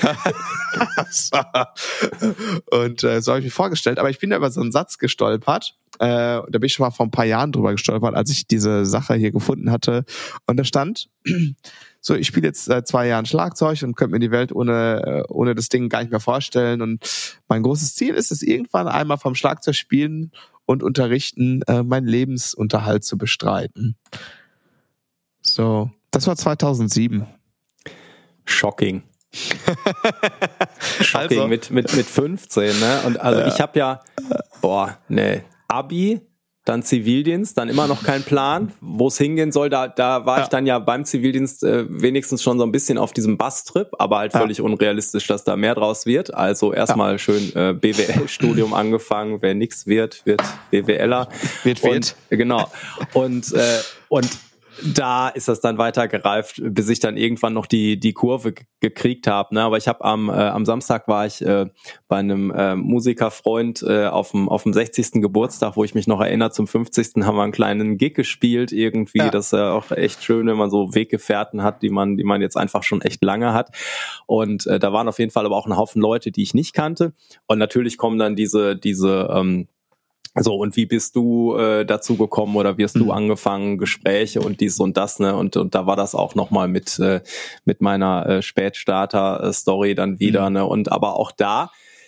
A: Und äh, so habe ich mir vorgestellt, aber ich bin da über so einen Satz gestolpert, äh, da bin ich schon mal vor ein paar Jahren drüber gestolpert, als ich diese Sache hier gefunden hatte und da stand, so, ich spiele jetzt seit zwei Jahren Schlagzeug und könnte mir die Welt ohne ohne das Ding gar nicht mehr vorstellen und mein großes Ziel ist es, irgendwann einmal vom Schlagzeug spielen und unterrichten, äh, meinen Lebensunterhalt zu bestreiten. So, das war zweitausendsieben.
B: Shocking. Shocking
A: also.
B: mit mit mit fünfzehn, ne? Und also ja. ich habe ja boah, ne, Abi, dann Zivildienst, dann immer noch kein Plan, wo es hingehen soll. Da da war ja. ich dann ja beim Zivildienst äh, wenigstens schon so ein bisschen auf diesem Bustrip, aber halt völlig ja. unrealistisch, dass da mehr draus wird. Also erstmal ja. schön äh, B W L-Studium angefangen. Wer nix wird, wird BWLer.
A: Wird wird.
B: Und, genau. Und äh, und da ist das dann weiter gereift, bis ich dann irgendwann noch die die Kurve g- gekriegt habe. Ne? Aber ich habe am äh, am Samstag war ich äh, bei einem äh, Musikerfreund äh, auf dem auf dem sechzigsten Geburtstag, wo ich mich noch erinnere. Zum fünfzigsten haben wir einen kleinen Gig gespielt irgendwie. Ja. Das ist äh, auch echt schön, wenn man so Weggefährten hat, die man die man jetzt einfach schon echt lange hat. Und äh, da waren auf jeden Fall aber auch ein Haufen Leute, die ich nicht kannte. Und natürlich kommen dann diese diese ähm, so, und wie bist du äh, dazu gekommen oder wie hast du angefangen, Gespräche und dies und das, ne? Und und da war das auch nochmal mit äh, mit meiner äh, Spätstarter-Story dann wieder, mhm. ne? Und aber auch da,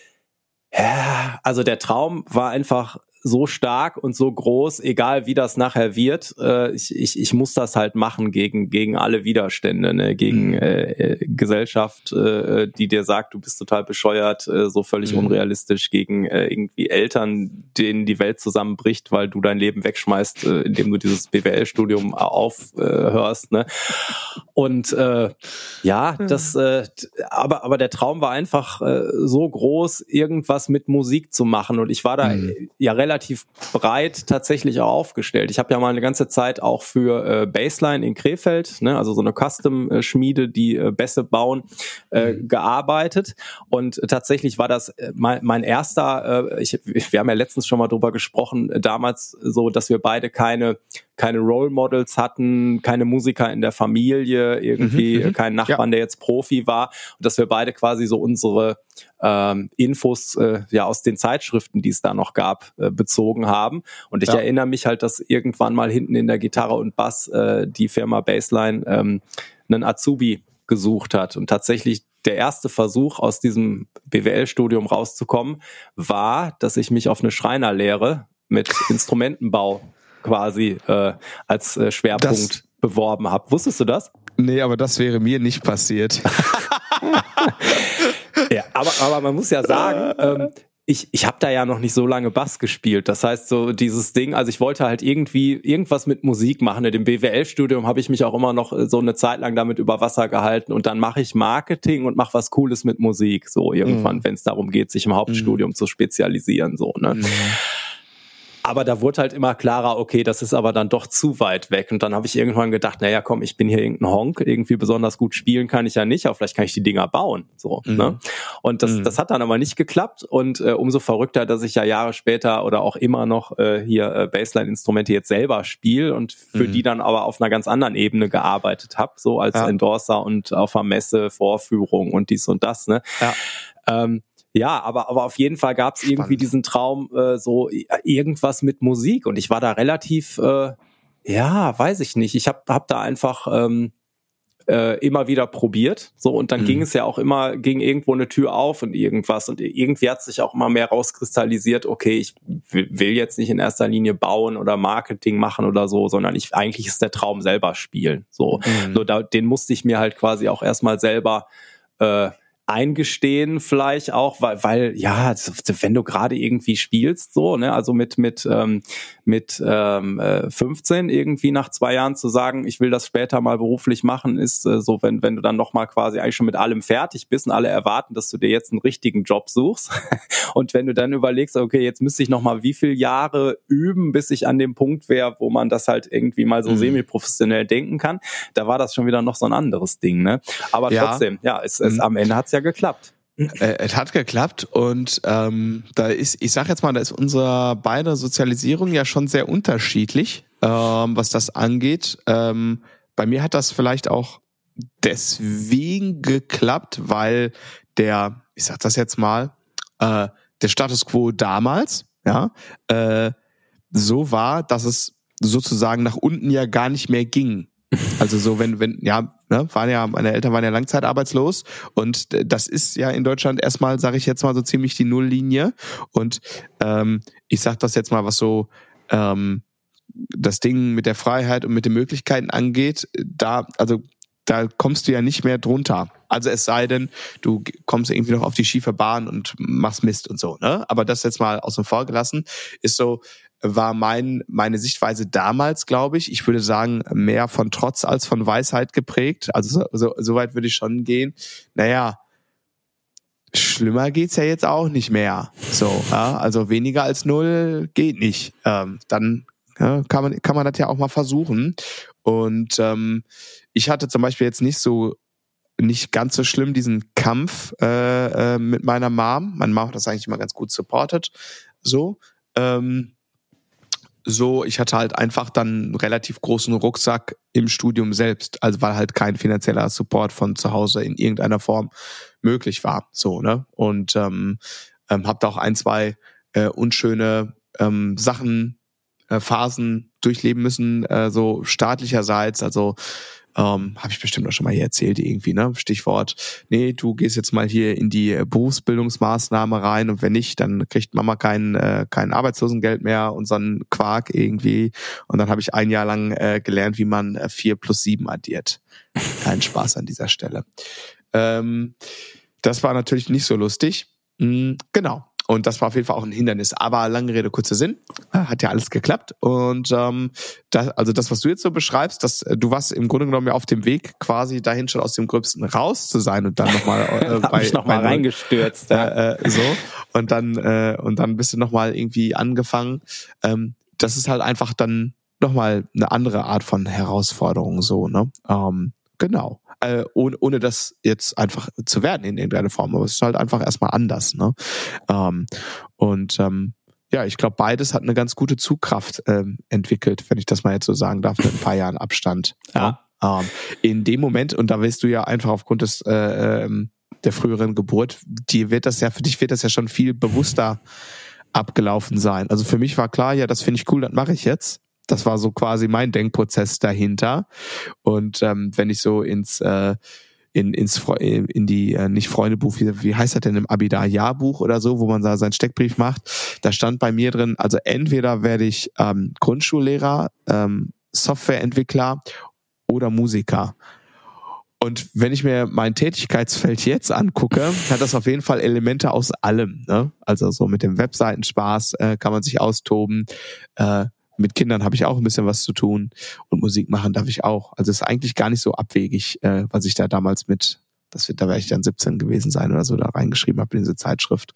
B: ja, also der Traum war einfach so stark und so groß, egal wie das nachher wird, äh, ich, ich, ich muss das halt machen gegen gegen alle Widerstände, ne? Gegen mhm. äh, Gesellschaft, äh, die dir sagt, du bist total bescheuert, äh, so völlig mhm. unrealistisch, gegen äh, irgendwie Eltern, denen die Welt zusammenbricht, weil du dein Leben wegschmeißt, äh, indem du dieses B W L-Studium aufhörst, äh, ne? Und äh, ja, das, äh, aber aber der Traum war einfach äh, so groß, irgendwas mit Musik zu machen, und ich war da mhm. ja relativ relativ breit tatsächlich auch aufgestellt. Ich habe ja mal eine ganze Zeit auch für äh, Bassline in Krefeld, ne, also so eine Custom-Schmiede, die äh, Bässe bauen, äh, mhm. gearbeitet. Und äh, tatsächlich war das äh, mein, mein erster, äh, ich, wir haben ja letztens schon mal drüber gesprochen, äh, damals so, dass wir beide keine keine Role Models hatten, keine Musiker in der Familie, irgendwie mhm, keinen Nachbarn, ja. der jetzt Profi war, und dass wir beide quasi so unsere ähm, Infos äh, ja aus den Zeitschriften, die es da noch gab, äh, bezogen haben. Und ich ja. erinnere mich halt, dass irgendwann mal hinten in der Gitarre und Bass äh, die Firma Bassline ähm, einen Azubi gesucht hat. Und tatsächlich der erste Versuch, aus diesem B W L-Studium rauszukommen, war, dass ich mich auf eine Schreinerlehre mit Instrumentenbau quasi äh, als äh, Schwerpunkt das, beworben habe. Wusstest du das?
A: Nee, aber das wäre mir nicht passiert.
B: Ja, aber, aber man muss ja sagen, ähm, ich, ich habe da ja noch nicht so lange Bass gespielt. Das heißt, so dieses Ding, also ich wollte halt irgendwie irgendwas mit Musik machen. In dem B W L-Studium habe ich mich auch immer noch so eine Zeit lang damit über Wasser gehalten, und dann mache ich Marketing und mache was Cooles mit Musik, so irgendwann, mm. wenn es darum geht, sich im Hauptstudium mm. zu spezialisieren, so, ne? Mm. Aber da wurde halt immer klarer, okay, das ist aber dann doch zu weit weg. Und dann habe ich irgendwann gedacht, naja, komm, ich bin hier irgendein Honk, irgendwie besonders gut spielen kann ich ja nicht, aber vielleicht kann ich die Dinger bauen. So, mhm. ne? Und das, mhm. das hat dann aber nicht geklappt. Und äh, umso verrückter, dass ich ja Jahre später oder auch immer noch äh, hier äh, Bassline-Instrumente jetzt selber spiele und für mhm. die dann aber auf einer ganz anderen Ebene gearbeitet habe, so als ja. Endorser und auf einer Messe, Vorführung und dies und das. Ne? Ja. Ähm, Ja, aber aber auf jeden Fall gab es irgendwie diesen Traum, äh, so irgendwas mit Musik, und ich war da relativ, äh, ja, weiß ich nicht, ich habe hab da einfach ähm, äh, immer wieder probiert, so, und dann mhm. ging es ja auch immer, ging irgendwo eine Tür auf und irgendwas, und irgendwie hat sich auch immer mehr rauskristallisiert, okay, ich will jetzt nicht in erster Linie bauen oder Marketing machen oder so, sondern ich eigentlich ist der Traum selber spielen, so, mhm. nur da, den musste ich mir halt quasi auch erstmal selber äh, eingestehen, vielleicht auch, weil, weil ja, wenn du gerade irgendwie spielst, so, ne, also mit mit ähm, mit ähm, fünfzehn irgendwie nach zwei Jahren zu sagen, ich will das später mal beruflich machen, ist äh, so, wenn wenn du dann noch mal quasi eigentlich schon mit allem fertig bist und alle erwarten, dass du dir jetzt einen richtigen Job suchst, und wenn du dann überlegst, okay, jetzt müsste ich noch mal wie viele Jahre üben, bis ich an dem Punkt wäre, wo man das halt irgendwie mal so mhm. semi-professionell denken kann, da war das schon wieder noch so ein anderes Ding, ne? Aber ja. trotzdem, ja, es, es mhm. am Ende hat's ja geklappt.
A: Äh, es hat geklappt, und ähm, da ist, ich sag jetzt mal, da ist unsere beide Sozialisierung ja schon sehr unterschiedlich, ähm, was das angeht. Ähm, bei mir hat das vielleicht auch deswegen geklappt, weil der, ich sag das jetzt mal, äh, der Status quo damals, ja, äh, so war, dass es sozusagen nach unten ja gar nicht mehr ging. Also so, wenn, wenn, ja, ne, waren ja, meine Eltern waren ja langzeitarbeitslos, und das ist ja in Deutschland erstmal, sage ich jetzt mal, so ziemlich die Nulllinie. Und ähm, ich sag das jetzt mal, was so ähm, das Ding mit der Freiheit und mit den Möglichkeiten angeht, da, also da kommst du ja nicht mehr drunter. Also es sei denn, du kommst irgendwie noch auf die schiefe Bahn und machst Mist und so, ne? Aber das jetzt mal außen vor gelassen, ist so, war mein meine Sichtweise damals, glaube ich, ich würde sagen, mehr von Trotz als von Weisheit geprägt. Also so, so, so weit würde ich schon gehen. Naja, schlimmer geht's ja jetzt auch nicht mehr. So, ja, also weniger als null geht nicht. Ähm, dann Ja, kann man, kann man das ja auch mal versuchen. Und ähm, ich hatte zum Beispiel jetzt nicht so, nicht ganz so schlimm diesen Kampf äh, äh, mit meiner Mom. Meine Mom hat das eigentlich immer ganz gut supportet. So, ähm, so, ich hatte halt einfach dann einen relativ großen Rucksack im Studium selbst, also weil halt kein finanzieller Support von zu Hause in irgendeiner Form möglich war. So, ne? Und ähm, ähm, habe da auch ein, zwei äh, unschöne ähm, Sachen, äh, Phasen durchleben müssen, äh, so staatlicherseits, also ähm, habe ich bestimmt auch schon mal hier erzählt irgendwie, ne? Stichwort, nee, du gehst jetzt mal hier in die äh, Berufsbildungsmaßnahme rein und wenn nicht, dann kriegt Mama kein äh, kein Arbeitslosengeld mehr und so einen Quark irgendwie. Und dann habe ich ein Jahr lang äh, gelernt, wie man äh, vier plus sieben addiert. Kein Spaß an dieser Stelle. Ähm, das war natürlich nicht so lustig. Mhm, genau. Und das war auf jeden Fall auch ein Hindernis. Aber lange Rede, kurzer Sinn, hat ja alles geklappt. Und ähm, das, also das, was du jetzt so beschreibst, dass du warst im Grunde genommen ja auf dem Weg, quasi dahin schon aus dem Gröbsten raus zu sein und dann nochmal äh,
B: bei, mich noch mal reingestürzt.
A: Ja. Äh, äh, so und dann äh, und dann bist du nochmal irgendwie angefangen. Ähm, das ist halt einfach dann nochmal eine andere Art von Herausforderung, so, ne? Ähm, genau. Äh, ohne, ohne das jetzt einfach zu werden in irgendeiner Form. Aber es ist halt einfach erstmal anders, ne? Ähm, und ähm, ja, ich glaube, beides hat eine ganz gute Zugkraft ähm, entwickelt, wenn ich das mal jetzt so sagen darf, mit ein paar Jahren Abstand.
B: Ja.
A: Ja? Ähm, in dem Moment, und da weißt du ja einfach aufgrund des äh, ähm, der früheren Geburt, die wird das ja, für dich wird das ja schon viel bewusster abgelaufen sein. Also für mich war klar, ja, das finde ich cool, das mache ich jetzt. Das war so quasi mein Denkprozess dahinter. Und ähm, wenn ich so ins äh, in ins in die äh, nicht Freundebuch, wie, wie heißt das denn im Abi da, Jahrbuch oder so, wo man da seinen Steckbrief macht, da stand bei mir drin, also entweder werde ich ähm, Grundschullehrer, ähm, Softwareentwickler oder Musiker. Und wenn ich mir mein Tätigkeitsfeld jetzt angucke, hat das auf jeden Fall Elemente aus allem. Ne? Also so mit dem Webseitenspaß äh, kann man sich austoben. Äh, Mit Kindern habe ich auch ein bisschen was zu tun und Musik machen darf ich auch. Also es ist eigentlich gar nicht so abwegig, äh, was ich da damals mit, das wird, da werde ich dann siebzehn gewesen sein oder so, da reingeschrieben habe in diese Zeitschrift.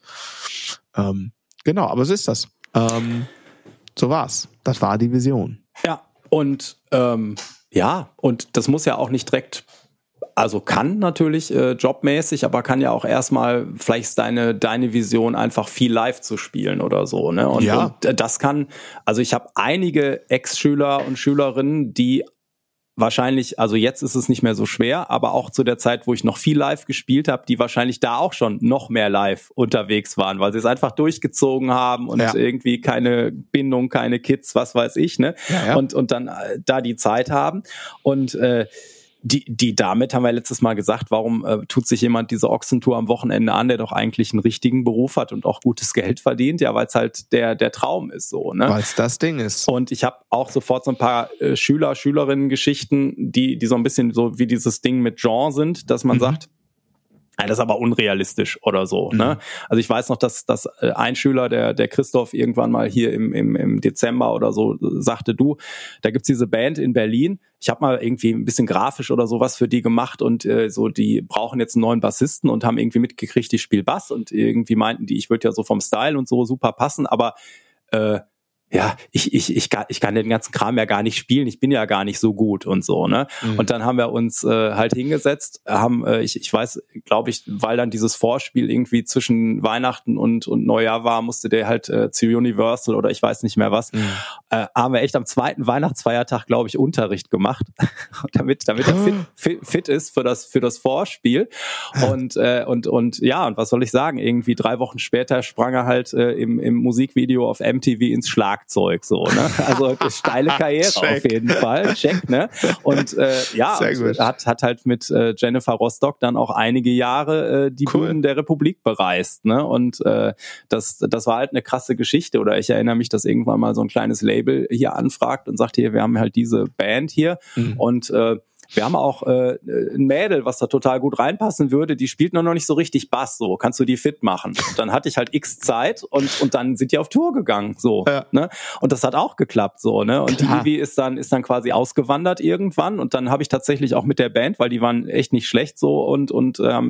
A: Ähm, genau, aber so ist das. Ähm, so war's. Das war die Vision.
B: Ja, und ähm, ja, und das muss ja auch nicht direkt, also kann natürlich äh, jobmäßig, aber kann ja auch erstmal vielleicht deine deine Vision einfach viel live zu spielen oder so, ne? Und,
A: ja.
B: und das kann, also ich habe einige Ex-Schüler und Schülerinnen, die wahrscheinlich, also jetzt ist es nicht mehr so schwer, aber auch zu der Zeit, wo ich noch viel live gespielt habe, die wahrscheinlich da auch schon noch mehr live unterwegs waren, weil sie es einfach durchgezogen haben und ja. irgendwie keine Bindung, keine Kids, was weiß ich, ne?
A: Ja, ja.
B: Und und dann äh, da die Zeit haben und äh, Die, die damit haben wir letztes Mal gesagt, warum äh, tut sich jemand diese Ochsentour am Wochenende an, der doch eigentlich einen richtigen Beruf hat und auch gutes Geld verdient? Ja, weil es halt der der Traum ist, so, ne?
A: Weil es das Ding ist.
B: Und ich habe auch sofort so ein paar äh, Schüler, Schülerinnen-Geschichten, die die so ein bisschen so wie dieses Ding mit Jean sind, dass man mhm. sagt, das ist aber unrealistisch oder so, mhm. ne? Also ich weiß noch, dass, dass ein Schüler, der, der Christoph, irgendwann mal hier im, im, im Dezember oder so sagte, du, da gibt's diese Band in Berlin. Ich habe mal irgendwie ein bisschen grafisch oder sowas für die gemacht und äh, so, die brauchen jetzt einen neuen Bassisten und haben irgendwie mitgekriegt, ich spiele Bass und irgendwie meinten die, ich würde ja so vom Style und so super passen, aber äh, ja, ich, ich, ich, kann, ich kann den ganzen Kram ja gar nicht spielen, ich bin ja gar nicht so gut und so, ne? Mhm. Und dann haben wir uns äh, halt hingesetzt, haben, äh, ich, ich weiß, glaube ich, weil dann dieses Vorspiel irgendwie zwischen Weihnachten und, und Neujahr war, musste der halt äh, zu Universal oder ich weiß nicht mehr was, mhm. äh, haben wir echt am zweiten Weihnachtsfeiertag, glaube ich, Unterricht gemacht, damit, damit er fit, fit, fit ist für das, für das Vorspiel. Und, äh, und, und ja, und was soll ich sagen, irgendwie drei Wochen später sprang er halt äh, im, im Musikvideo auf M T V ins Schlag. Zeug so, ne? Also steile Karriere auf jeden Fall, check, ne? Und äh, ja, und hat hat halt mit äh, Jennifer Rostock dann auch einige Jahre äh, die cool. Bühnen der Republik bereist, ne? Und äh, das das war halt eine krasse Geschichte. Oder ich erinnere mich, dass irgendwann mal so ein kleines Label hier anfragt und sagt, hier, wir haben halt diese Band hier mhm. und äh, wir haben auch äh, ein Mädel, was da total gut reinpassen würde, die spielt noch nicht so richtig Bass, so, kannst du die fit machen? Und dann hatte ich halt x Zeit und und dann sind die auf Tour gegangen, so, ja. ne? Und das hat auch geklappt, so, ne? Und Klar. die Ivy ist dann ist dann quasi ausgewandert irgendwann und dann habe ich tatsächlich auch mit der Band, weil die waren echt nicht schlecht so und und ähm,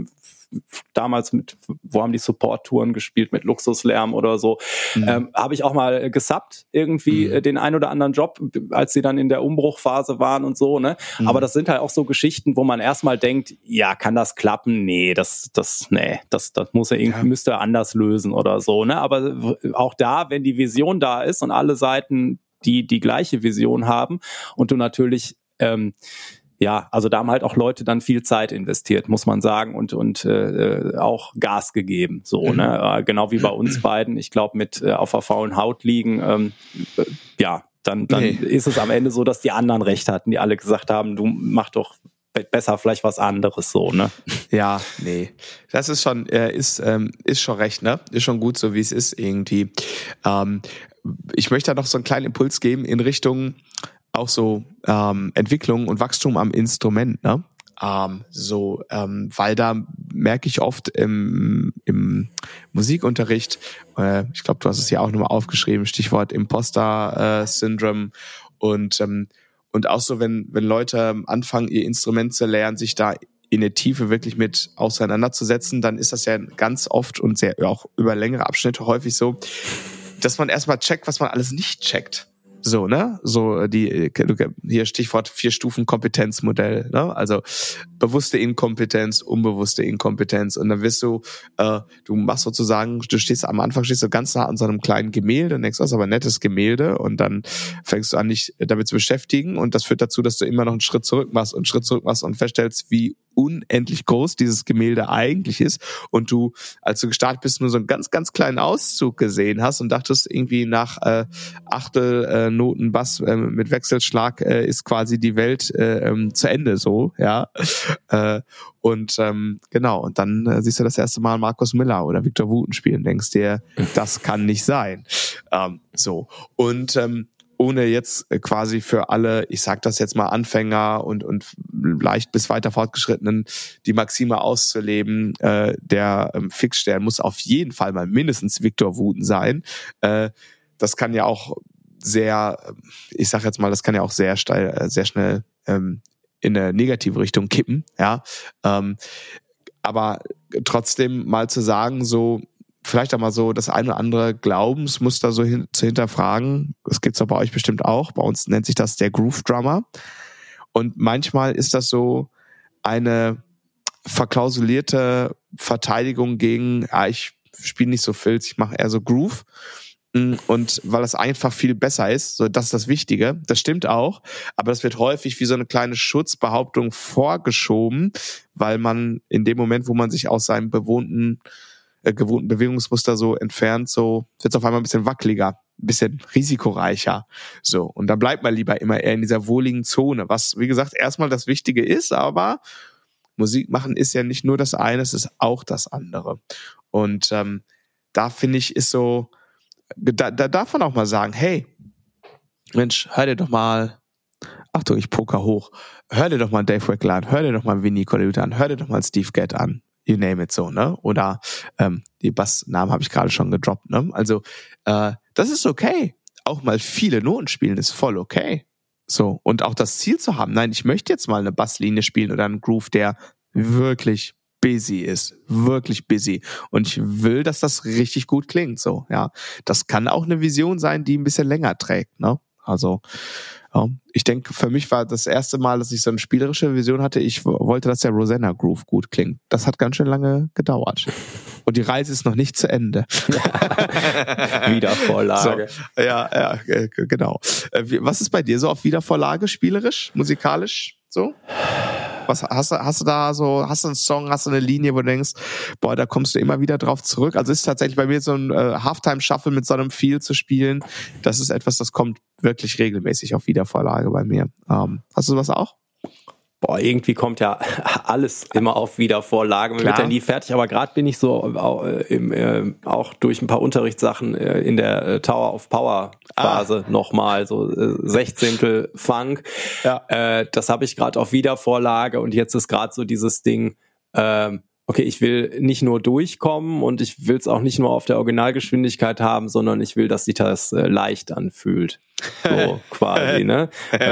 B: damals mit, wo haben die Support-Touren gespielt, mit Luxuslärm oder so, mhm. ähm, habe ich auch mal gesubbt, irgendwie mhm. den ein oder anderen Job, als sie dann in der Umbruchphase waren und so, ne? Mhm. Aber das sind halt auch so Geschichten, wo man erstmal denkt, ja, kann das klappen? Nee, das, das, nee, das, das muss er irgendwie, ja. müsste er anders lösen oder so, ne? Aber auch da, wenn die Vision da ist und alle Seiten die die gleiche Vision haben und du natürlich ähm, ja, also da haben halt auch Leute dann viel Zeit investiert, muss man sagen, und und äh, auch Gas gegeben, so, mhm. ne, äh, genau wie bei uns beiden. Ich glaube, mit äh, auf der faulen Haut liegen, ähm, äh, ja, dann dann nee. ist es am Ende so, dass die anderen recht hatten, die alle gesagt haben, du mach doch besser vielleicht was anderes, so, ne?
A: Ja, nee, das ist schon äh, ist ähm, ist schon recht, ne? Ist schon gut, so wie es ist irgendwie. Ähm, ich möchte da noch so einen kleinen Impuls geben in Richtung auch so ähm, Entwicklung und Wachstum am Instrument, ne? Ähm, so, ähm, weil da merke ich oft im, im Musikunterricht, äh, ich glaube, du hast es ja auch nochmal aufgeschrieben, Stichwort Imposter-Syndrom äh, und ähm, und auch so, wenn wenn Leute anfangen, ihr Instrument zu lernen, sich da in der Tiefe wirklich mit auseinanderzusetzen, dann ist das ja ganz oft und sehr auch über längere Abschnitte häufig so, dass man erstmal checkt, was man alles nicht checkt. So, ne? So, die, hier Stichwort Vier-Stufen-Kompetenzmodell, ne? Also, bewusste Inkompetenz, unbewusste Inkompetenz. Und dann wirst du, äh, du machst sozusagen, du stehst am Anfang, stehst du ganz nah an so einem kleinen Gemälde und denkst, das ist aber ein nettes Gemälde. Und dann fängst du an, dich damit zu beschäftigen. Und das führt dazu, dass du immer noch einen Schritt zurück machst und einen Schritt zurück machst und feststellst, wie unendlich groß dieses Gemälde eigentlich ist und du, als du gestartet bist, nur so einen ganz, ganz kleinen Auszug gesehen hast und dachtest irgendwie nach äh, Achtel äh, Noten Bass äh, mit Wechselschlag äh, ist quasi die Welt äh, ähm, zu Ende, so, ja. Äh, und ähm, genau, und dann äh, siehst du das erste Mal Markus Miller oder Victor Wooten spielen, denkst dir, das kann nicht sein. Ähm, so. Und ähm, ohne jetzt quasi für alle, ich sag das jetzt mal, Anfänger und und leicht bis weiter Fortgeschrittenen die Maxime auszuleben, äh, der ähm, Fixstern muss auf jeden Fall mal mindestens Victor Wooten sein. Äh, das kann ja auch sehr, ich sag jetzt mal, das kann ja auch sehr steil, sehr schnell ähm, in eine negative Richtung kippen, ja. Ähm, aber trotzdem mal zu sagen, so vielleicht auch mal so das eine oder andere Glaubensmuster so hin, zu hinterfragen. Das gibt's doch bei euch bestimmt auch. Bei uns nennt sich das der Groove Drummer. Und manchmal ist das so eine verklausulierte Verteidigung gegen, ah, ich spiele nicht so Filz, ich mache eher so Groove. Und weil das einfach viel besser ist, so das ist das Wichtige, das stimmt auch, aber das wird häufig wie so eine kleine Schutzbehauptung vorgeschoben, weil man in dem Moment, wo man sich aus seinem bewohnten äh, gewohnten Bewegungsmuster so entfernt, so wird es auf einmal ein bisschen wackeliger, ein bisschen risikoreicher, so, und dann bleibt man lieber immer eher in dieser wohligen Zone, was, wie gesagt, erstmal das Wichtige ist, aber Musik machen ist ja nicht nur das eine, es ist auch das andere, und ähm, da finde ich, ist so, Da, da darf man auch mal sagen, hey, Mensch, hör dir doch mal, Achtung, ich poker hoch, hör dir doch mal Dave Weckler an, hör dir doch mal Vinnie Colaiuta an, hör dir doch mal Steve Gadd an, you name it so, ne? Oder ähm, die Bassnamen habe ich gerade schon gedroppt, ne? Also, äh, das ist okay. Auch mal viele Noten spielen ist voll okay. So, und auch das Ziel zu haben, nein, ich möchte jetzt mal eine Basslinie spielen oder einen Groove, der wirklich busy ist, wirklich busy, und ich will, dass das richtig gut klingt, so, ja. Das kann auch eine Vision sein, die ein bisschen länger trägt, ne? Also, ja, ich denke, für mich war das erste Mal, dass ich so eine spielerische Vision hatte, ich wollte, dass der Rosanna Groove gut klingt. Das hat ganz schön lange gedauert. Und die Reise ist noch nicht zu Ende.
B: Wiedervorlage.
A: So, ja, ja, genau. Was ist bei dir so auf Wiedervorlage, spielerisch, musikalisch, so? Was hast du, hast du da so, hast du einen Song, hast du eine Linie, wo du denkst, boah, da kommst du immer wieder drauf zurück? Also ist tatsächlich bei mir so ein äh, Halftime-Shuffle mit so einem Feel zu spielen. Das ist etwas, das kommt wirklich regelmäßig auf Wiedervorlage bei mir. Ähm, hast du sowas auch?
B: Boah, irgendwie kommt ja alles immer auf Wiedervorlage. Man wird ja nie fertig, aber gerade bin ich so auch, im, äh, auch durch ein paar Unterrichtssachen äh, in der äh, Tower of Power Phase ah. nochmal, so äh, Sechzehntel Funk. Ja. Äh, das habe ich gerade auf Wiedervorlage, und jetzt ist gerade so dieses Ding, äh, okay, ich will nicht nur durchkommen und ich will es auch nicht nur auf der Originalgeschwindigkeit haben, sondern ich will, dass sich das äh, leicht anfühlt. So quasi, ne?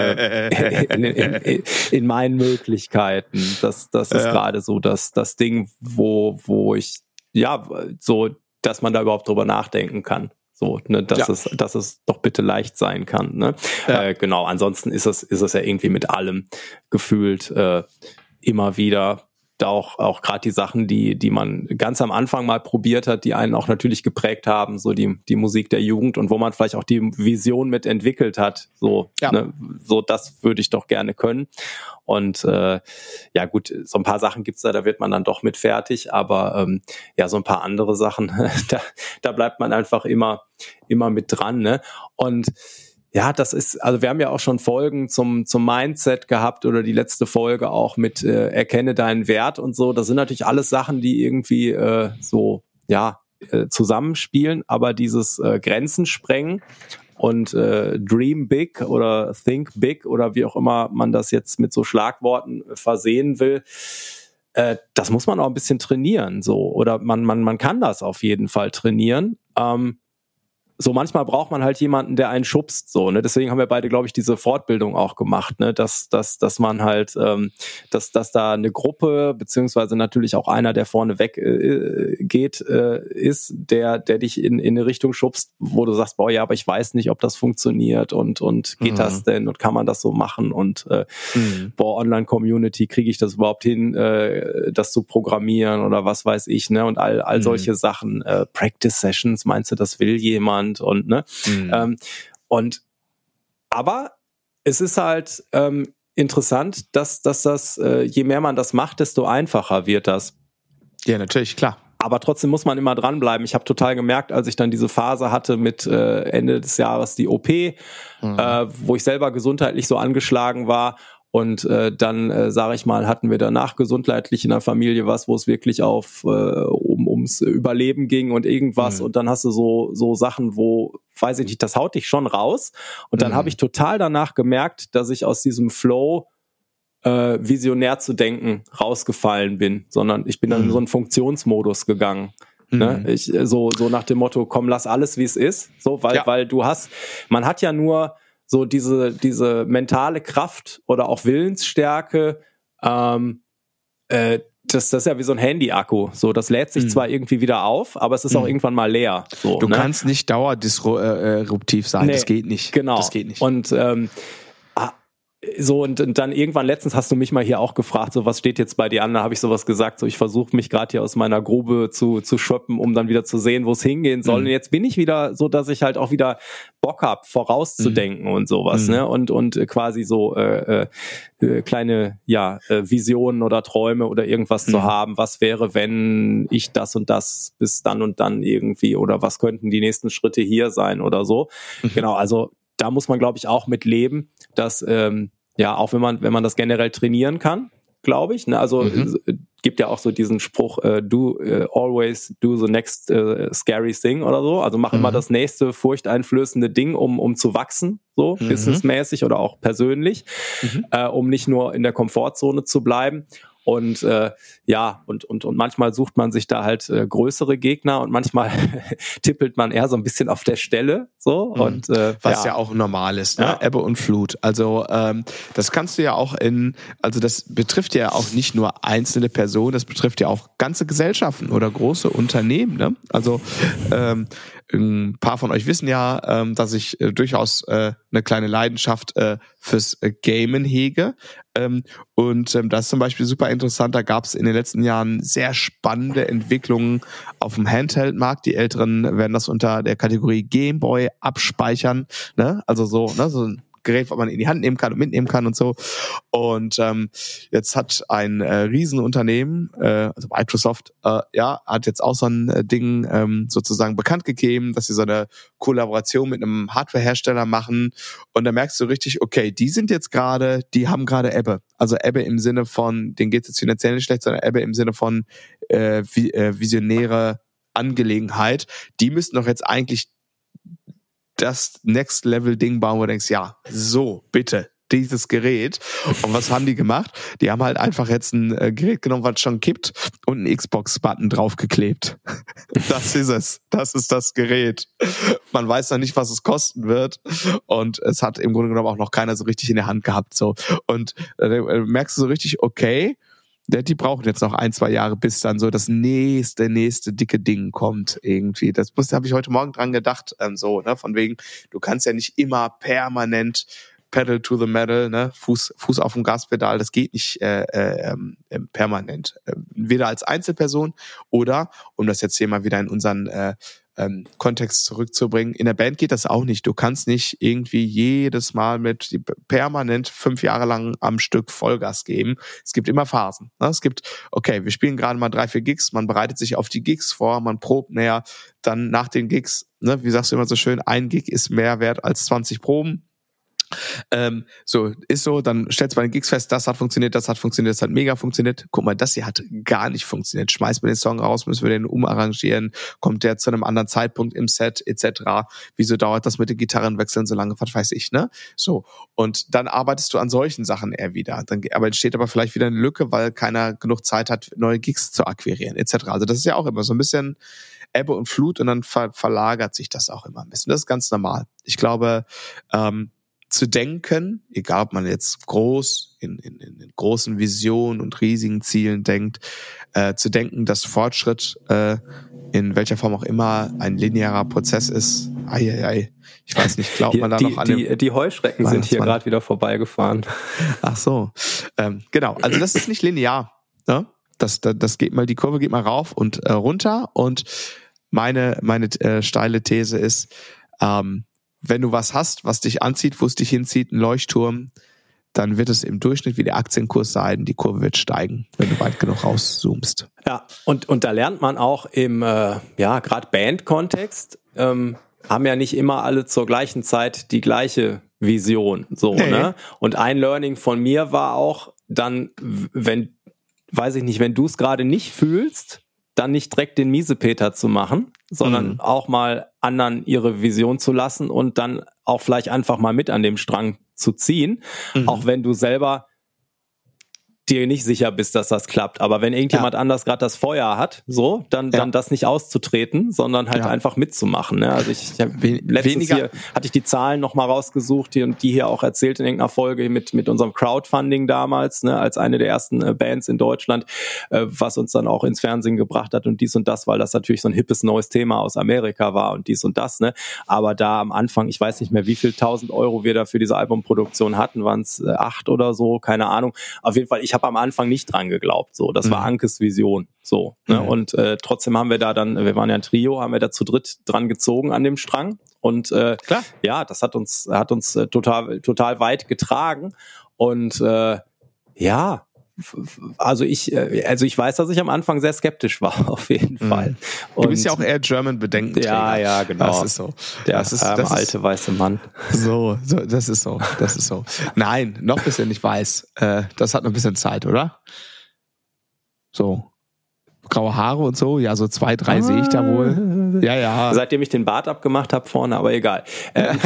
B: Äh, in, in, in, in meinen Möglichkeiten. Das, das ist ja. gerade so das, das Ding, wo, wo ich, ja, so, dass man da überhaupt drüber nachdenken kann. So, ne, dass ja. es, dass es doch bitte leicht sein kann, ne? Ja. Äh, genau, ansonsten ist es, ist es ja irgendwie mit allem gefühlt äh, immer wieder. Da auch, auch gerade die Sachen, die, die man ganz am Anfang mal probiert hat, die einen auch natürlich geprägt haben, so die, die Musik der Jugend und wo man vielleicht auch die Vision mit entwickelt hat, so, ja. ne, so das würde ich doch gerne können. Und äh, ja gut, so ein paar Sachen gibt's da, da wird man dann doch mit fertig, aber ähm, ja, so ein paar andere Sachen, da, da bleibt man einfach immer, immer mit dran, ne? Und ja, das ist, also wir haben ja auch schon Folgen zum zum Mindset gehabt oder die letzte Folge auch mit äh, erkenne deinen Wert und so. Das sind natürlich alles Sachen, die irgendwie äh, so ja äh, zusammenspielen, aber dieses äh, Grenzen sprengen und äh, Dream Big oder Think Big oder wie auch immer man das jetzt mit so Schlagworten versehen will, äh, das muss man auch ein bisschen trainieren, so, oder man man man kann das auf jeden Fall trainieren. Ähm, So manchmal braucht man halt jemanden, der einen schubst, so, ne? Deswegen haben wir beide, glaube ich, diese Fortbildung auch gemacht, ne? Dass, dass, dass man halt, ähm, dass, dass da eine Gruppe beziehungsweise natürlich auch einer, der vorne weg äh, geht, äh, ist, der, der dich in, in eine Richtung schubst, wo du sagst, boah, ja, aber ich weiß nicht, ob das funktioniert und und geht mhm. das denn und kann man das so machen und äh, mhm. boah, Online-Community, kriege ich das überhaupt hin, äh, das zu programmieren oder was weiß ich, ne? Und all, all mhm. solche Sachen, äh, Practice-Sessions, meinst du, das will jemand? Und ne mhm. ähm, und aber es ist halt ähm, interessant, dass dass das äh, je mehr man das macht, desto einfacher wird das.
A: Ja, natürlich, klar.
B: Aber trotzdem muss man immer dranbleiben. Ich habe total gemerkt, als ich dann diese Phase hatte mit äh, Ende des Jahres die O P, mhm. äh, wo ich selber gesundheitlich so angeschlagen war. Und äh, dann, äh, sage ich mal, hatten wir danach gesundheitlich in der Familie was, wo es wirklich auf äh, um ums Überleben ging und irgendwas. Mhm. Und dann hast du so so Sachen, wo, weiß ich nicht, das haut dich schon raus. Und dann mhm. habe ich total danach gemerkt, dass ich aus diesem Flow äh, visionär zu denken rausgefallen bin, sondern ich bin dann mhm. in so einen Funktionsmodus gegangen. Mhm. Ne? Ich, so so nach dem Motto, komm, lass alles wie es ist. So, weil ja. weil du hast, man hat ja nur so diese diese mentale Kraft oder auch Willensstärke, ähm, äh, das, das ist ja wie so ein Handy-Akku. So, das lädt sich mhm. zwar irgendwie wieder auf, aber es ist mhm. auch irgendwann mal leer. So,
A: du
B: ne?
A: kannst nicht dauerdisruptiv sein, nee, das geht nicht.
B: Genau.
A: Das geht nicht.
B: Und ähm, so und, und dann irgendwann letztens hast du mich mal hier auch gefragt, so was steht jetzt bei dir an? Da habe ich sowas gesagt, so ich versuche mich gerade hier aus meiner Grube zu zu schöpfen, um dann wieder zu sehen, wo es hingehen soll. Mhm. Und jetzt bin ich wieder so, dass ich halt auch wieder Bock hab, vorauszudenken mhm. und sowas, mhm. ne? Und und quasi so äh, äh, kleine ja äh, Visionen oder Träume oder irgendwas mhm. zu haben. Was wäre, wenn ich das und das bis dann und dann irgendwie oder was könnten die nächsten Schritte hier sein oder so? Mhm. Genau, also da muss man, glaube ich, auch mit leben, dass ähm, ja, auch wenn man wenn man das generell trainieren kann, glaube ich. Ne? Also mhm. es gibt ja auch so diesen Spruch, äh, do uh, always do the next uh, scary thing oder so. Also mach mhm. immer das nächste furchteinflößende Ding, um um zu wachsen, so mhm. businessmäßig oder auch persönlich, mhm. äh, um nicht nur in der Komfortzone zu bleiben. Und äh, ja, und und und manchmal sucht man sich da halt äh, größere Gegner und manchmal tippelt man eher so ein bisschen auf der Stelle, so mhm. und äh,
A: was
B: ja.
A: ja auch normal ist, ne?
B: Ja.
A: Ebbe und Flut. Also ähm, das kannst du ja auch in, also das betrifft ja auch nicht nur einzelne Personen, das betrifft ja auch ganze Gesellschaften oder große Unternehmen, ne? Also ähm, ein paar von euch wissen ja, ähm, dass ich äh, durchaus äh, eine kleine Leidenschaft äh, fürs äh, Gamen hege. Ähm, und ähm, das ist zum Beispiel super interessant. Da gab es in den letzten Jahren sehr spannende Entwicklungen auf dem Handheld-Markt. Die Älteren werden das unter der Kategorie Gameboy abspeichern. Ne? Also so, ne, so ein Gerät, was man in die Hand nehmen kann und mitnehmen kann und so. Und ähm, jetzt hat ein äh, Riesenunternehmen, äh, also Microsoft, äh, ja, hat jetzt auch so ein äh, Ding ähm, sozusagen bekannt gegeben, dass sie so eine Kollaboration mit einem Hardwarehersteller machen. Und da merkst du richtig, okay, die sind jetzt gerade, die haben gerade Ebbe. Also Ebbe im Sinne von, denen geht es jetzt finanziell nicht schlecht, sondern Ebbe im Sinne von äh, vi- äh, visionäre Angelegenheit. Die müssten doch jetzt eigentlich das Next-Level-Ding bauen, wo du denkst, ja, so, bitte, dieses Gerät. Und was haben die gemacht? Die haben halt einfach jetzt ein äh, Gerät genommen, was schon kippt und einen Xbox-Button draufgeklebt. Das ist es. Das ist das Gerät. Man weiß noch nicht, was es kosten wird. Und es hat im Grunde genommen auch noch keiner so richtig in der Hand gehabt. So. Und äh, merkst du so richtig, okay, die brauchen jetzt noch ein, zwei Jahre, bis dann so das nächste, nächste dicke Ding kommt irgendwie. Das habe ich heute Morgen dran gedacht, ähm, so, ne, von wegen, du kannst ja nicht immer permanent Pedal to the Metal, ne, Fuß, Fuß auf dem Gaspedal, das geht nicht äh, äh, äh, permanent. Äh, weder als Einzelperson oder, um das jetzt hier mal wieder in unseren äh, ähm, Kontext zurückzubringen, in der Band geht das auch nicht. Du kannst nicht irgendwie jedes Mal mit permanent fünf Jahre lang am Stück Vollgas geben. Es gibt immer Phasen. Ne? Es gibt, okay, wir spielen gerade mal drei, vier Gigs, man bereitet sich auf die Gigs vor, man probt näher, dann nach den Gigs, ne, wie sagst du immer so schön, ein Gig ist mehr wert als zwanzig Proben. Ähm, so, ist so, dann stellst du bei den Gigs fest, das hat funktioniert, das hat funktioniert, das hat mega funktioniert. Guck mal, das hier hat gar nicht funktioniert. Schmeißen wir den Song raus, müssen wir den umarrangieren, kommt der zu einem anderen Zeitpunkt im Set, et cetera. Wieso dauert das mit den Gitarrenwechseln so lange, was weiß ich, ne? So, und dann arbeitest du an solchen Sachen eher wieder. Dann aber entsteht aber vielleicht wieder eine Lücke, weil keiner genug Zeit hat, neue Gigs zu akquirieren, et cetera. Also das ist ja auch immer so ein bisschen Ebbe und Flut und dann ver- verlagert sich das auch immer ein bisschen. Das ist ganz normal. Ich glaube, ähm, zu denken, egal ob man jetzt groß in, in, in großen Visionen und riesigen Zielen denkt, äh, zu denken, dass Fortschritt äh, in welcher Form auch immer ein linearer Prozess ist. Ei, ei, ei. Ich weiß nicht, glaubt man da
B: die,
A: noch an
B: die, die Heuschrecken sind hier gerade wieder vorbeigefahren.
A: Ach so, ähm, genau. Also das ist nicht linear. Ne? Das, das, das geht mal, die Kurve geht mal rauf und äh, runter. Und meine meine äh, steile These ist, ähm, wenn du was hast, was dich anzieht, wo es dich hinzieht, ein Leuchtturm, dann wird es im Durchschnitt wie der Aktienkurs sein, die Kurve wird steigen, wenn du weit genug rauszoomst.
B: Ja, und und da lernt man auch im, äh, ja, gerade Band-Kontext, ähm, haben ja nicht immer alle zur gleichen Zeit die gleiche Vision, so, nee. ne? Und ein Learning von mir war auch dann, wenn, weiß ich nicht, wenn du es gerade nicht fühlst, dann nicht direkt den Miesepeter zu machen, sondern mhm. auch mal anderen ihre Vision zu lassen und dann auch vielleicht einfach mal mit an dem Strang zu ziehen, mhm. auch wenn du selber dir nicht sicher bist, dass das klappt. Aber wenn irgendjemand ja. anders gerade das Feuer hat, so, dann ja. dann das nicht auszutreten, sondern halt ja. einfach mitzumachen. Ne? Also ich, ich hab We- letztens weniger. hier hatte ich die Zahlen noch mal rausgesucht die, und die hier auch erzählt in irgendeiner Folge mit mit unserem Crowdfunding damals, ne, als eine der ersten äh, Bands in Deutschland, äh, was uns dann auch ins Fernsehen gebracht hat und dies und das, weil das natürlich so ein hippes neues Thema aus Amerika war und dies und das. Ne? Aber da am Anfang, ich weiß nicht mehr, wie viel tausend Euro wir da für diese Albumproduktion hatten, waren es äh, acht oder so, keine Ahnung. Auf jeden Fall, ich habe am Anfang nicht dran geglaubt. So, das mhm. war Ankes Vision. So, ne? mhm. Und äh, trotzdem haben wir da dann, wir waren ja ein Trio, haben wir da zu dritt dran gezogen an dem Strang. Und äh, Klar. ja, das hat uns, hat uns äh, total, total weit getragen. Und äh, ja, also ich, also ich weiß, dass ich am Anfang sehr skeptisch war, auf jeden Fall. Mhm. Und
A: du bist ja auch eher German-Bedenkenträger.
B: Ja, ja, genau.
A: Das ist so.
B: Der
A: das ist,
B: ähm,
A: das
B: alte
A: ist,
B: weiße Mann.
A: So, so, das ist so, das ist so. Nein, noch bist du nicht weiß. Äh, das hat noch ein bisschen Zeit, oder? So. Graue Haare und so, ja, so zwei, drei ah. sehe ich da wohl. Ja, ja.
B: Seitdem ich den Bart abgemacht habe vorne, aber egal. Ähm.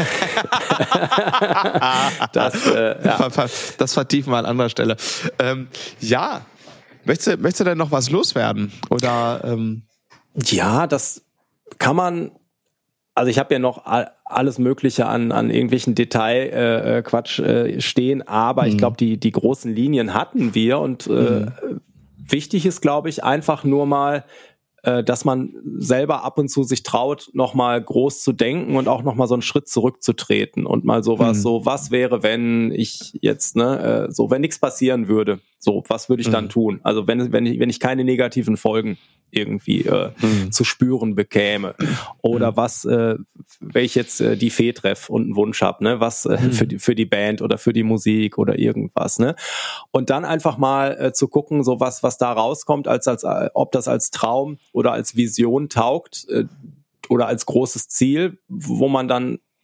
B: das, äh, ja.
A: das vertiefen wir an anderer Stelle. Ähm, ja, möchtest du, möchtest du denn noch was loswerden? Oder? Ähm?
B: Ja, das kann man. Also ich habe ja noch alles Mögliche an an irgendwelchen Detail äh, Quatsch äh, stehen, aber mhm. ich glaube, die die großen Linien hatten wir und äh, mhm. wichtig ist, glaube ich, einfach nur mal, äh, dass man selber ab und zu sich traut, nochmal groß zu denken und auch nochmal so einen Schritt zurückzutreten und mal sowas, mhm. so, was wäre, wenn ich jetzt, ne, äh, so, wenn nichts passieren würde, so, was würde ich mhm. dann tun? Also wenn, wenn ich, wenn ich keine negativen Folgen irgendwie äh, mhm. zu spüren bekäme. Oder mhm. was, äh, wenn ich jetzt äh, die Fee treffe und einen Wunsch habe, ne, was äh, mhm. für die für die Band oder für die Musik oder irgendwas, ne? Und dann einfach mal äh, zu gucken, so was, was da rauskommt, als als äh, ob das als Traum oder als Vision taugt äh, oder als großes Ziel, wo man dann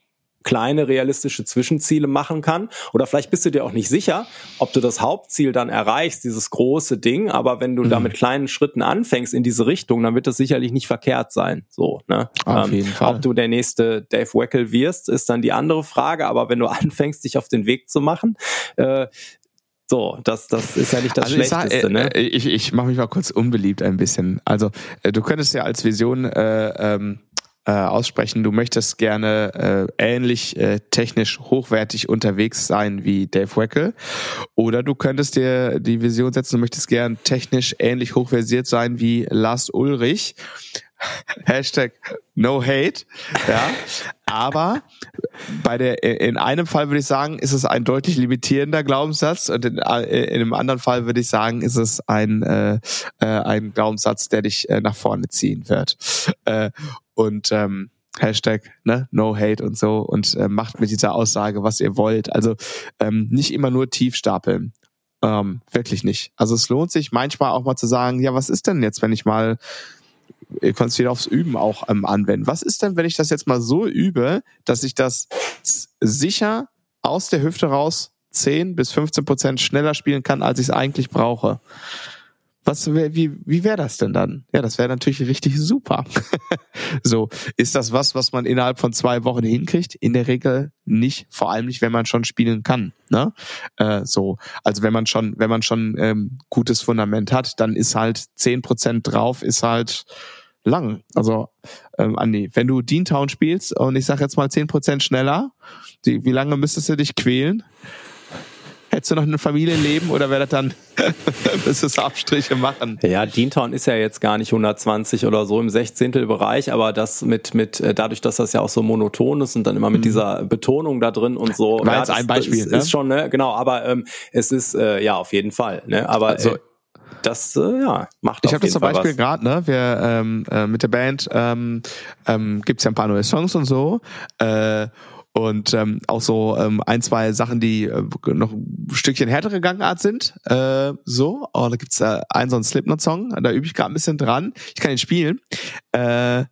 B: kleine realistische Zwischenziele machen kann. Oder vielleicht bist du dir auch nicht sicher, ob du das Hauptziel dann erreichst, dieses große Ding. Aber wenn du mhm. da mit kleinen Schritten anfängst in diese Richtung, dann wird das sicherlich nicht verkehrt sein. So, ne?
A: Auf
B: ähm,
A: jeden Fall.
B: Ob du der nächste Dave Weckl wirst, ist dann die andere Frage. Aber wenn du anfängst, dich auf den Weg zu machen, äh, so, das, das ist ja nicht das
A: also
B: Schlechteste,
A: ich sag, äh,
B: ne?
A: Ich, ich mache mich mal kurz unbeliebt ein bisschen. Also, äh, du könntest ja als Vision äh, ähm, äh, aussprechen, du möchtest gerne äh, ähnlich äh, technisch hochwertig unterwegs sein wie Dave Weckl. Oder du könntest dir die Vision setzen, du möchtest gerne technisch ähnlich hochversiert sein wie Lars Ulrich. Hashtag no hate, ja. Aber bei der, in einem Fall würde ich sagen, ist es ein deutlich limitierender Glaubenssatz und in, in einem anderen Fall würde ich sagen, ist es ein, äh, ein Glaubenssatz, der dich äh, nach vorne ziehen wird. Äh, und ähm, Hashtag ne, no hate und so und äh, macht mit dieser Aussage, was ihr wollt. Also ähm, nicht immer nur tief stapeln. Ähm, wirklich nicht. Also es lohnt sich manchmal auch mal zu sagen, ja, was ist denn jetzt, wenn ich mal ihr könnt es wieder aufs Üben auch ähm, anwenden. Was ist denn, wenn ich das jetzt mal so übe, dass ich das sicher aus der Hüfte raus zehn bis fünfzehn Prozent schneller spielen kann, als ich es eigentlich brauche? Was wär, wie wie wäre das denn dann? Ja, das wäre natürlich richtig super. So, ist das was, was man innerhalb von zwei Wochen hinkriegt? In der Regel nicht, vor allem nicht, wenn man schon spielen kann. Ne? Äh, so, also wenn man schon, wenn man schon ähm, gutes Fundament hat, dann ist halt zehn Prozent drauf, ist halt lang. Also ähm, Andi, wenn du Dean Town spielst und ich sag jetzt mal zehn Prozent schneller, die, wie lange müsstest du dich quälen? Hättest du noch eine Familie leben oder wäre das dann, müsstest du Abstriche machen?
B: Ja, Dean Town ist ja jetzt gar nicht hundertzwanzig oder so im Sechzehntelbereich, aber das mit, mit, dadurch, dass das ja auch so monoton ist und dann immer mit mhm. dieser Betonung da drin und so.
A: War
B: ja,
A: jetzt
B: das,
A: ein Beispiel,
B: das
A: ne?
B: Ist schon, ne, genau, aber ähm, es ist, äh, ja, auf jeden Fall, ne, aber
A: also,
B: äh, das, äh, ja, macht
A: ich
B: auf
A: habe
B: jeden
A: das zum
B: Fall
A: Beispiel
B: was.
A: gerade, ne, wir ähm, äh, mit der Band ähm, ähm, gibt's ja ein paar neue Songs und so, äh, und ähm, auch so ähm, ein, zwei Sachen, die äh, noch ein Stückchen härtere Gangart sind. Äh, so, oh, da gibt's äh, einen so einen Slipknot-Song, da übe ich gerade ein bisschen dran. Ich kann ihn spielen. Äh,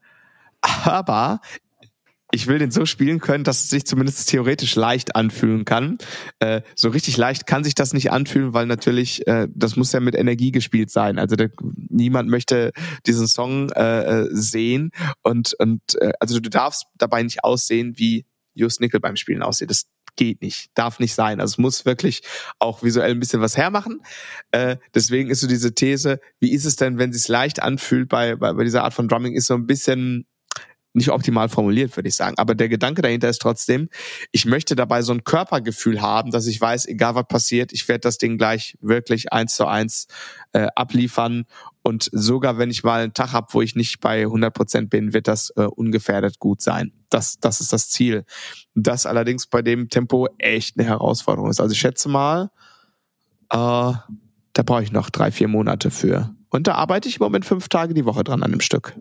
A: aber ich will den so spielen können, dass es sich zumindest theoretisch leicht anfühlen kann. Äh, so richtig leicht kann sich das nicht anfühlen, weil natürlich, äh, das muss ja mit Energie gespielt sein. Also der, niemand möchte diesen Song äh, sehen und und äh, also du darfst dabei nicht aussehen wie Just Nickel beim Spielen aussieht. Das geht nicht, darf nicht sein. Also es muss wirklich auch visuell ein bisschen was hermachen. Äh, deswegen ist so diese These, wie ist es denn, wenn es sich leicht anfühlt bei, bei, bei dieser Art von Drumming, ist so ein bisschen nicht optimal formuliert, würde ich sagen. Aber der Gedanke dahinter ist trotzdem, ich möchte dabei so ein Körpergefühl haben, dass ich weiß, egal was passiert, ich werde das Ding gleich wirklich eins zu eins äh, abliefern. Und sogar wenn ich mal einen Tag habe, wo ich nicht bei hundert Prozent bin, wird das äh, ungefährdet gut sein. Das, das ist das Ziel. Das allerdings bei dem Tempo echt eine Herausforderung ist. Also ich schätze mal, äh, da brauche ich noch drei, vier Monate für. Und da arbeite ich im Moment fünf Tage die Woche dran an dem Stück.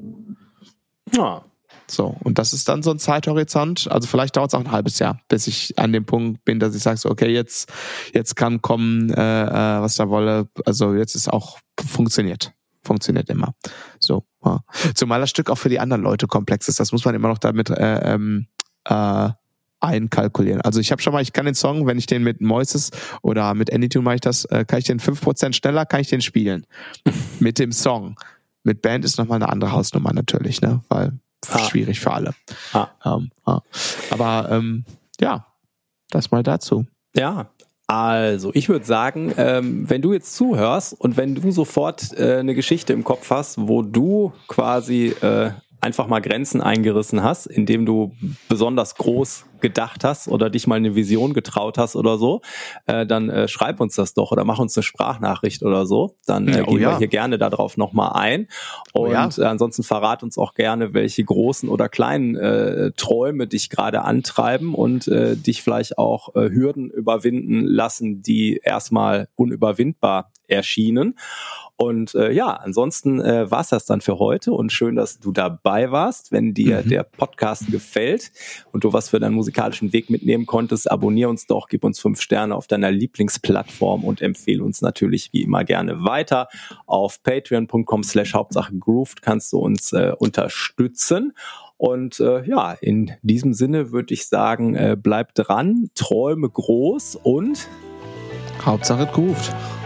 B: Ja.
A: So, und das ist dann so ein Zeithorizont, also vielleicht dauert es auch ein halbes Jahr, bis ich an dem Punkt bin, dass ich sage, so, okay, jetzt jetzt kann kommen, äh, was da wolle, also jetzt ist auch funktioniert, funktioniert immer. So, ja. Zumal das Stück auch für die anderen Leute komplex ist, das muss man immer noch damit äh, ähm, äh, einkalkulieren. Also ich habe schon mal, ich kann den Song, wenn ich den mit Moises oder mit Anytune mache ich das, äh, kann ich den fünf Prozent schneller, kann ich den spielen. Mit dem Song. Mit Band ist nochmal eine andere Hausnummer natürlich, ne, weil Ah. schwierig für alle. Ah. Ähm, ah. Aber ähm, ja, das mal dazu.
B: Ja, also ich würde sagen, ähm, wenn du jetzt zuhörst und wenn du sofort äh, eine Geschichte im Kopf hast, wo du quasi äh, einfach mal Grenzen eingerissen hast, indem du besonders groß gedacht hast oder dich mal eine Vision getraut hast oder so, äh, dann äh, schreib uns das doch oder mach uns eine Sprachnachricht oder so. Dann äh, oh, gehen ja. wir hier gerne darauf nochmal ein. Und oh, ja. äh, ansonsten verrat uns auch gerne, welche großen oder kleinen äh, Träume dich gerade antreiben und äh, dich vielleicht auch äh, Hürden überwinden lassen, die erstmal unüberwindbar erschienen. Und äh, ja, ansonsten äh, war's das dann für heute und schön, dass du dabei warst. Wenn dir mhm. der Podcast gefällt und du was für deinen musikalischen Weg mitnehmen konntest, abonnier uns doch, gib uns fünf Sterne auf deiner Lieblingsplattform und empfehle uns natürlich wie immer gerne weiter. Auf patreon punkt com slash hauptsache grooved kannst du uns äh, unterstützen. Und äh, ja, in diesem Sinne würde ich sagen, äh, bleibt dran, träume groß und
A: Hauptsache es ruft.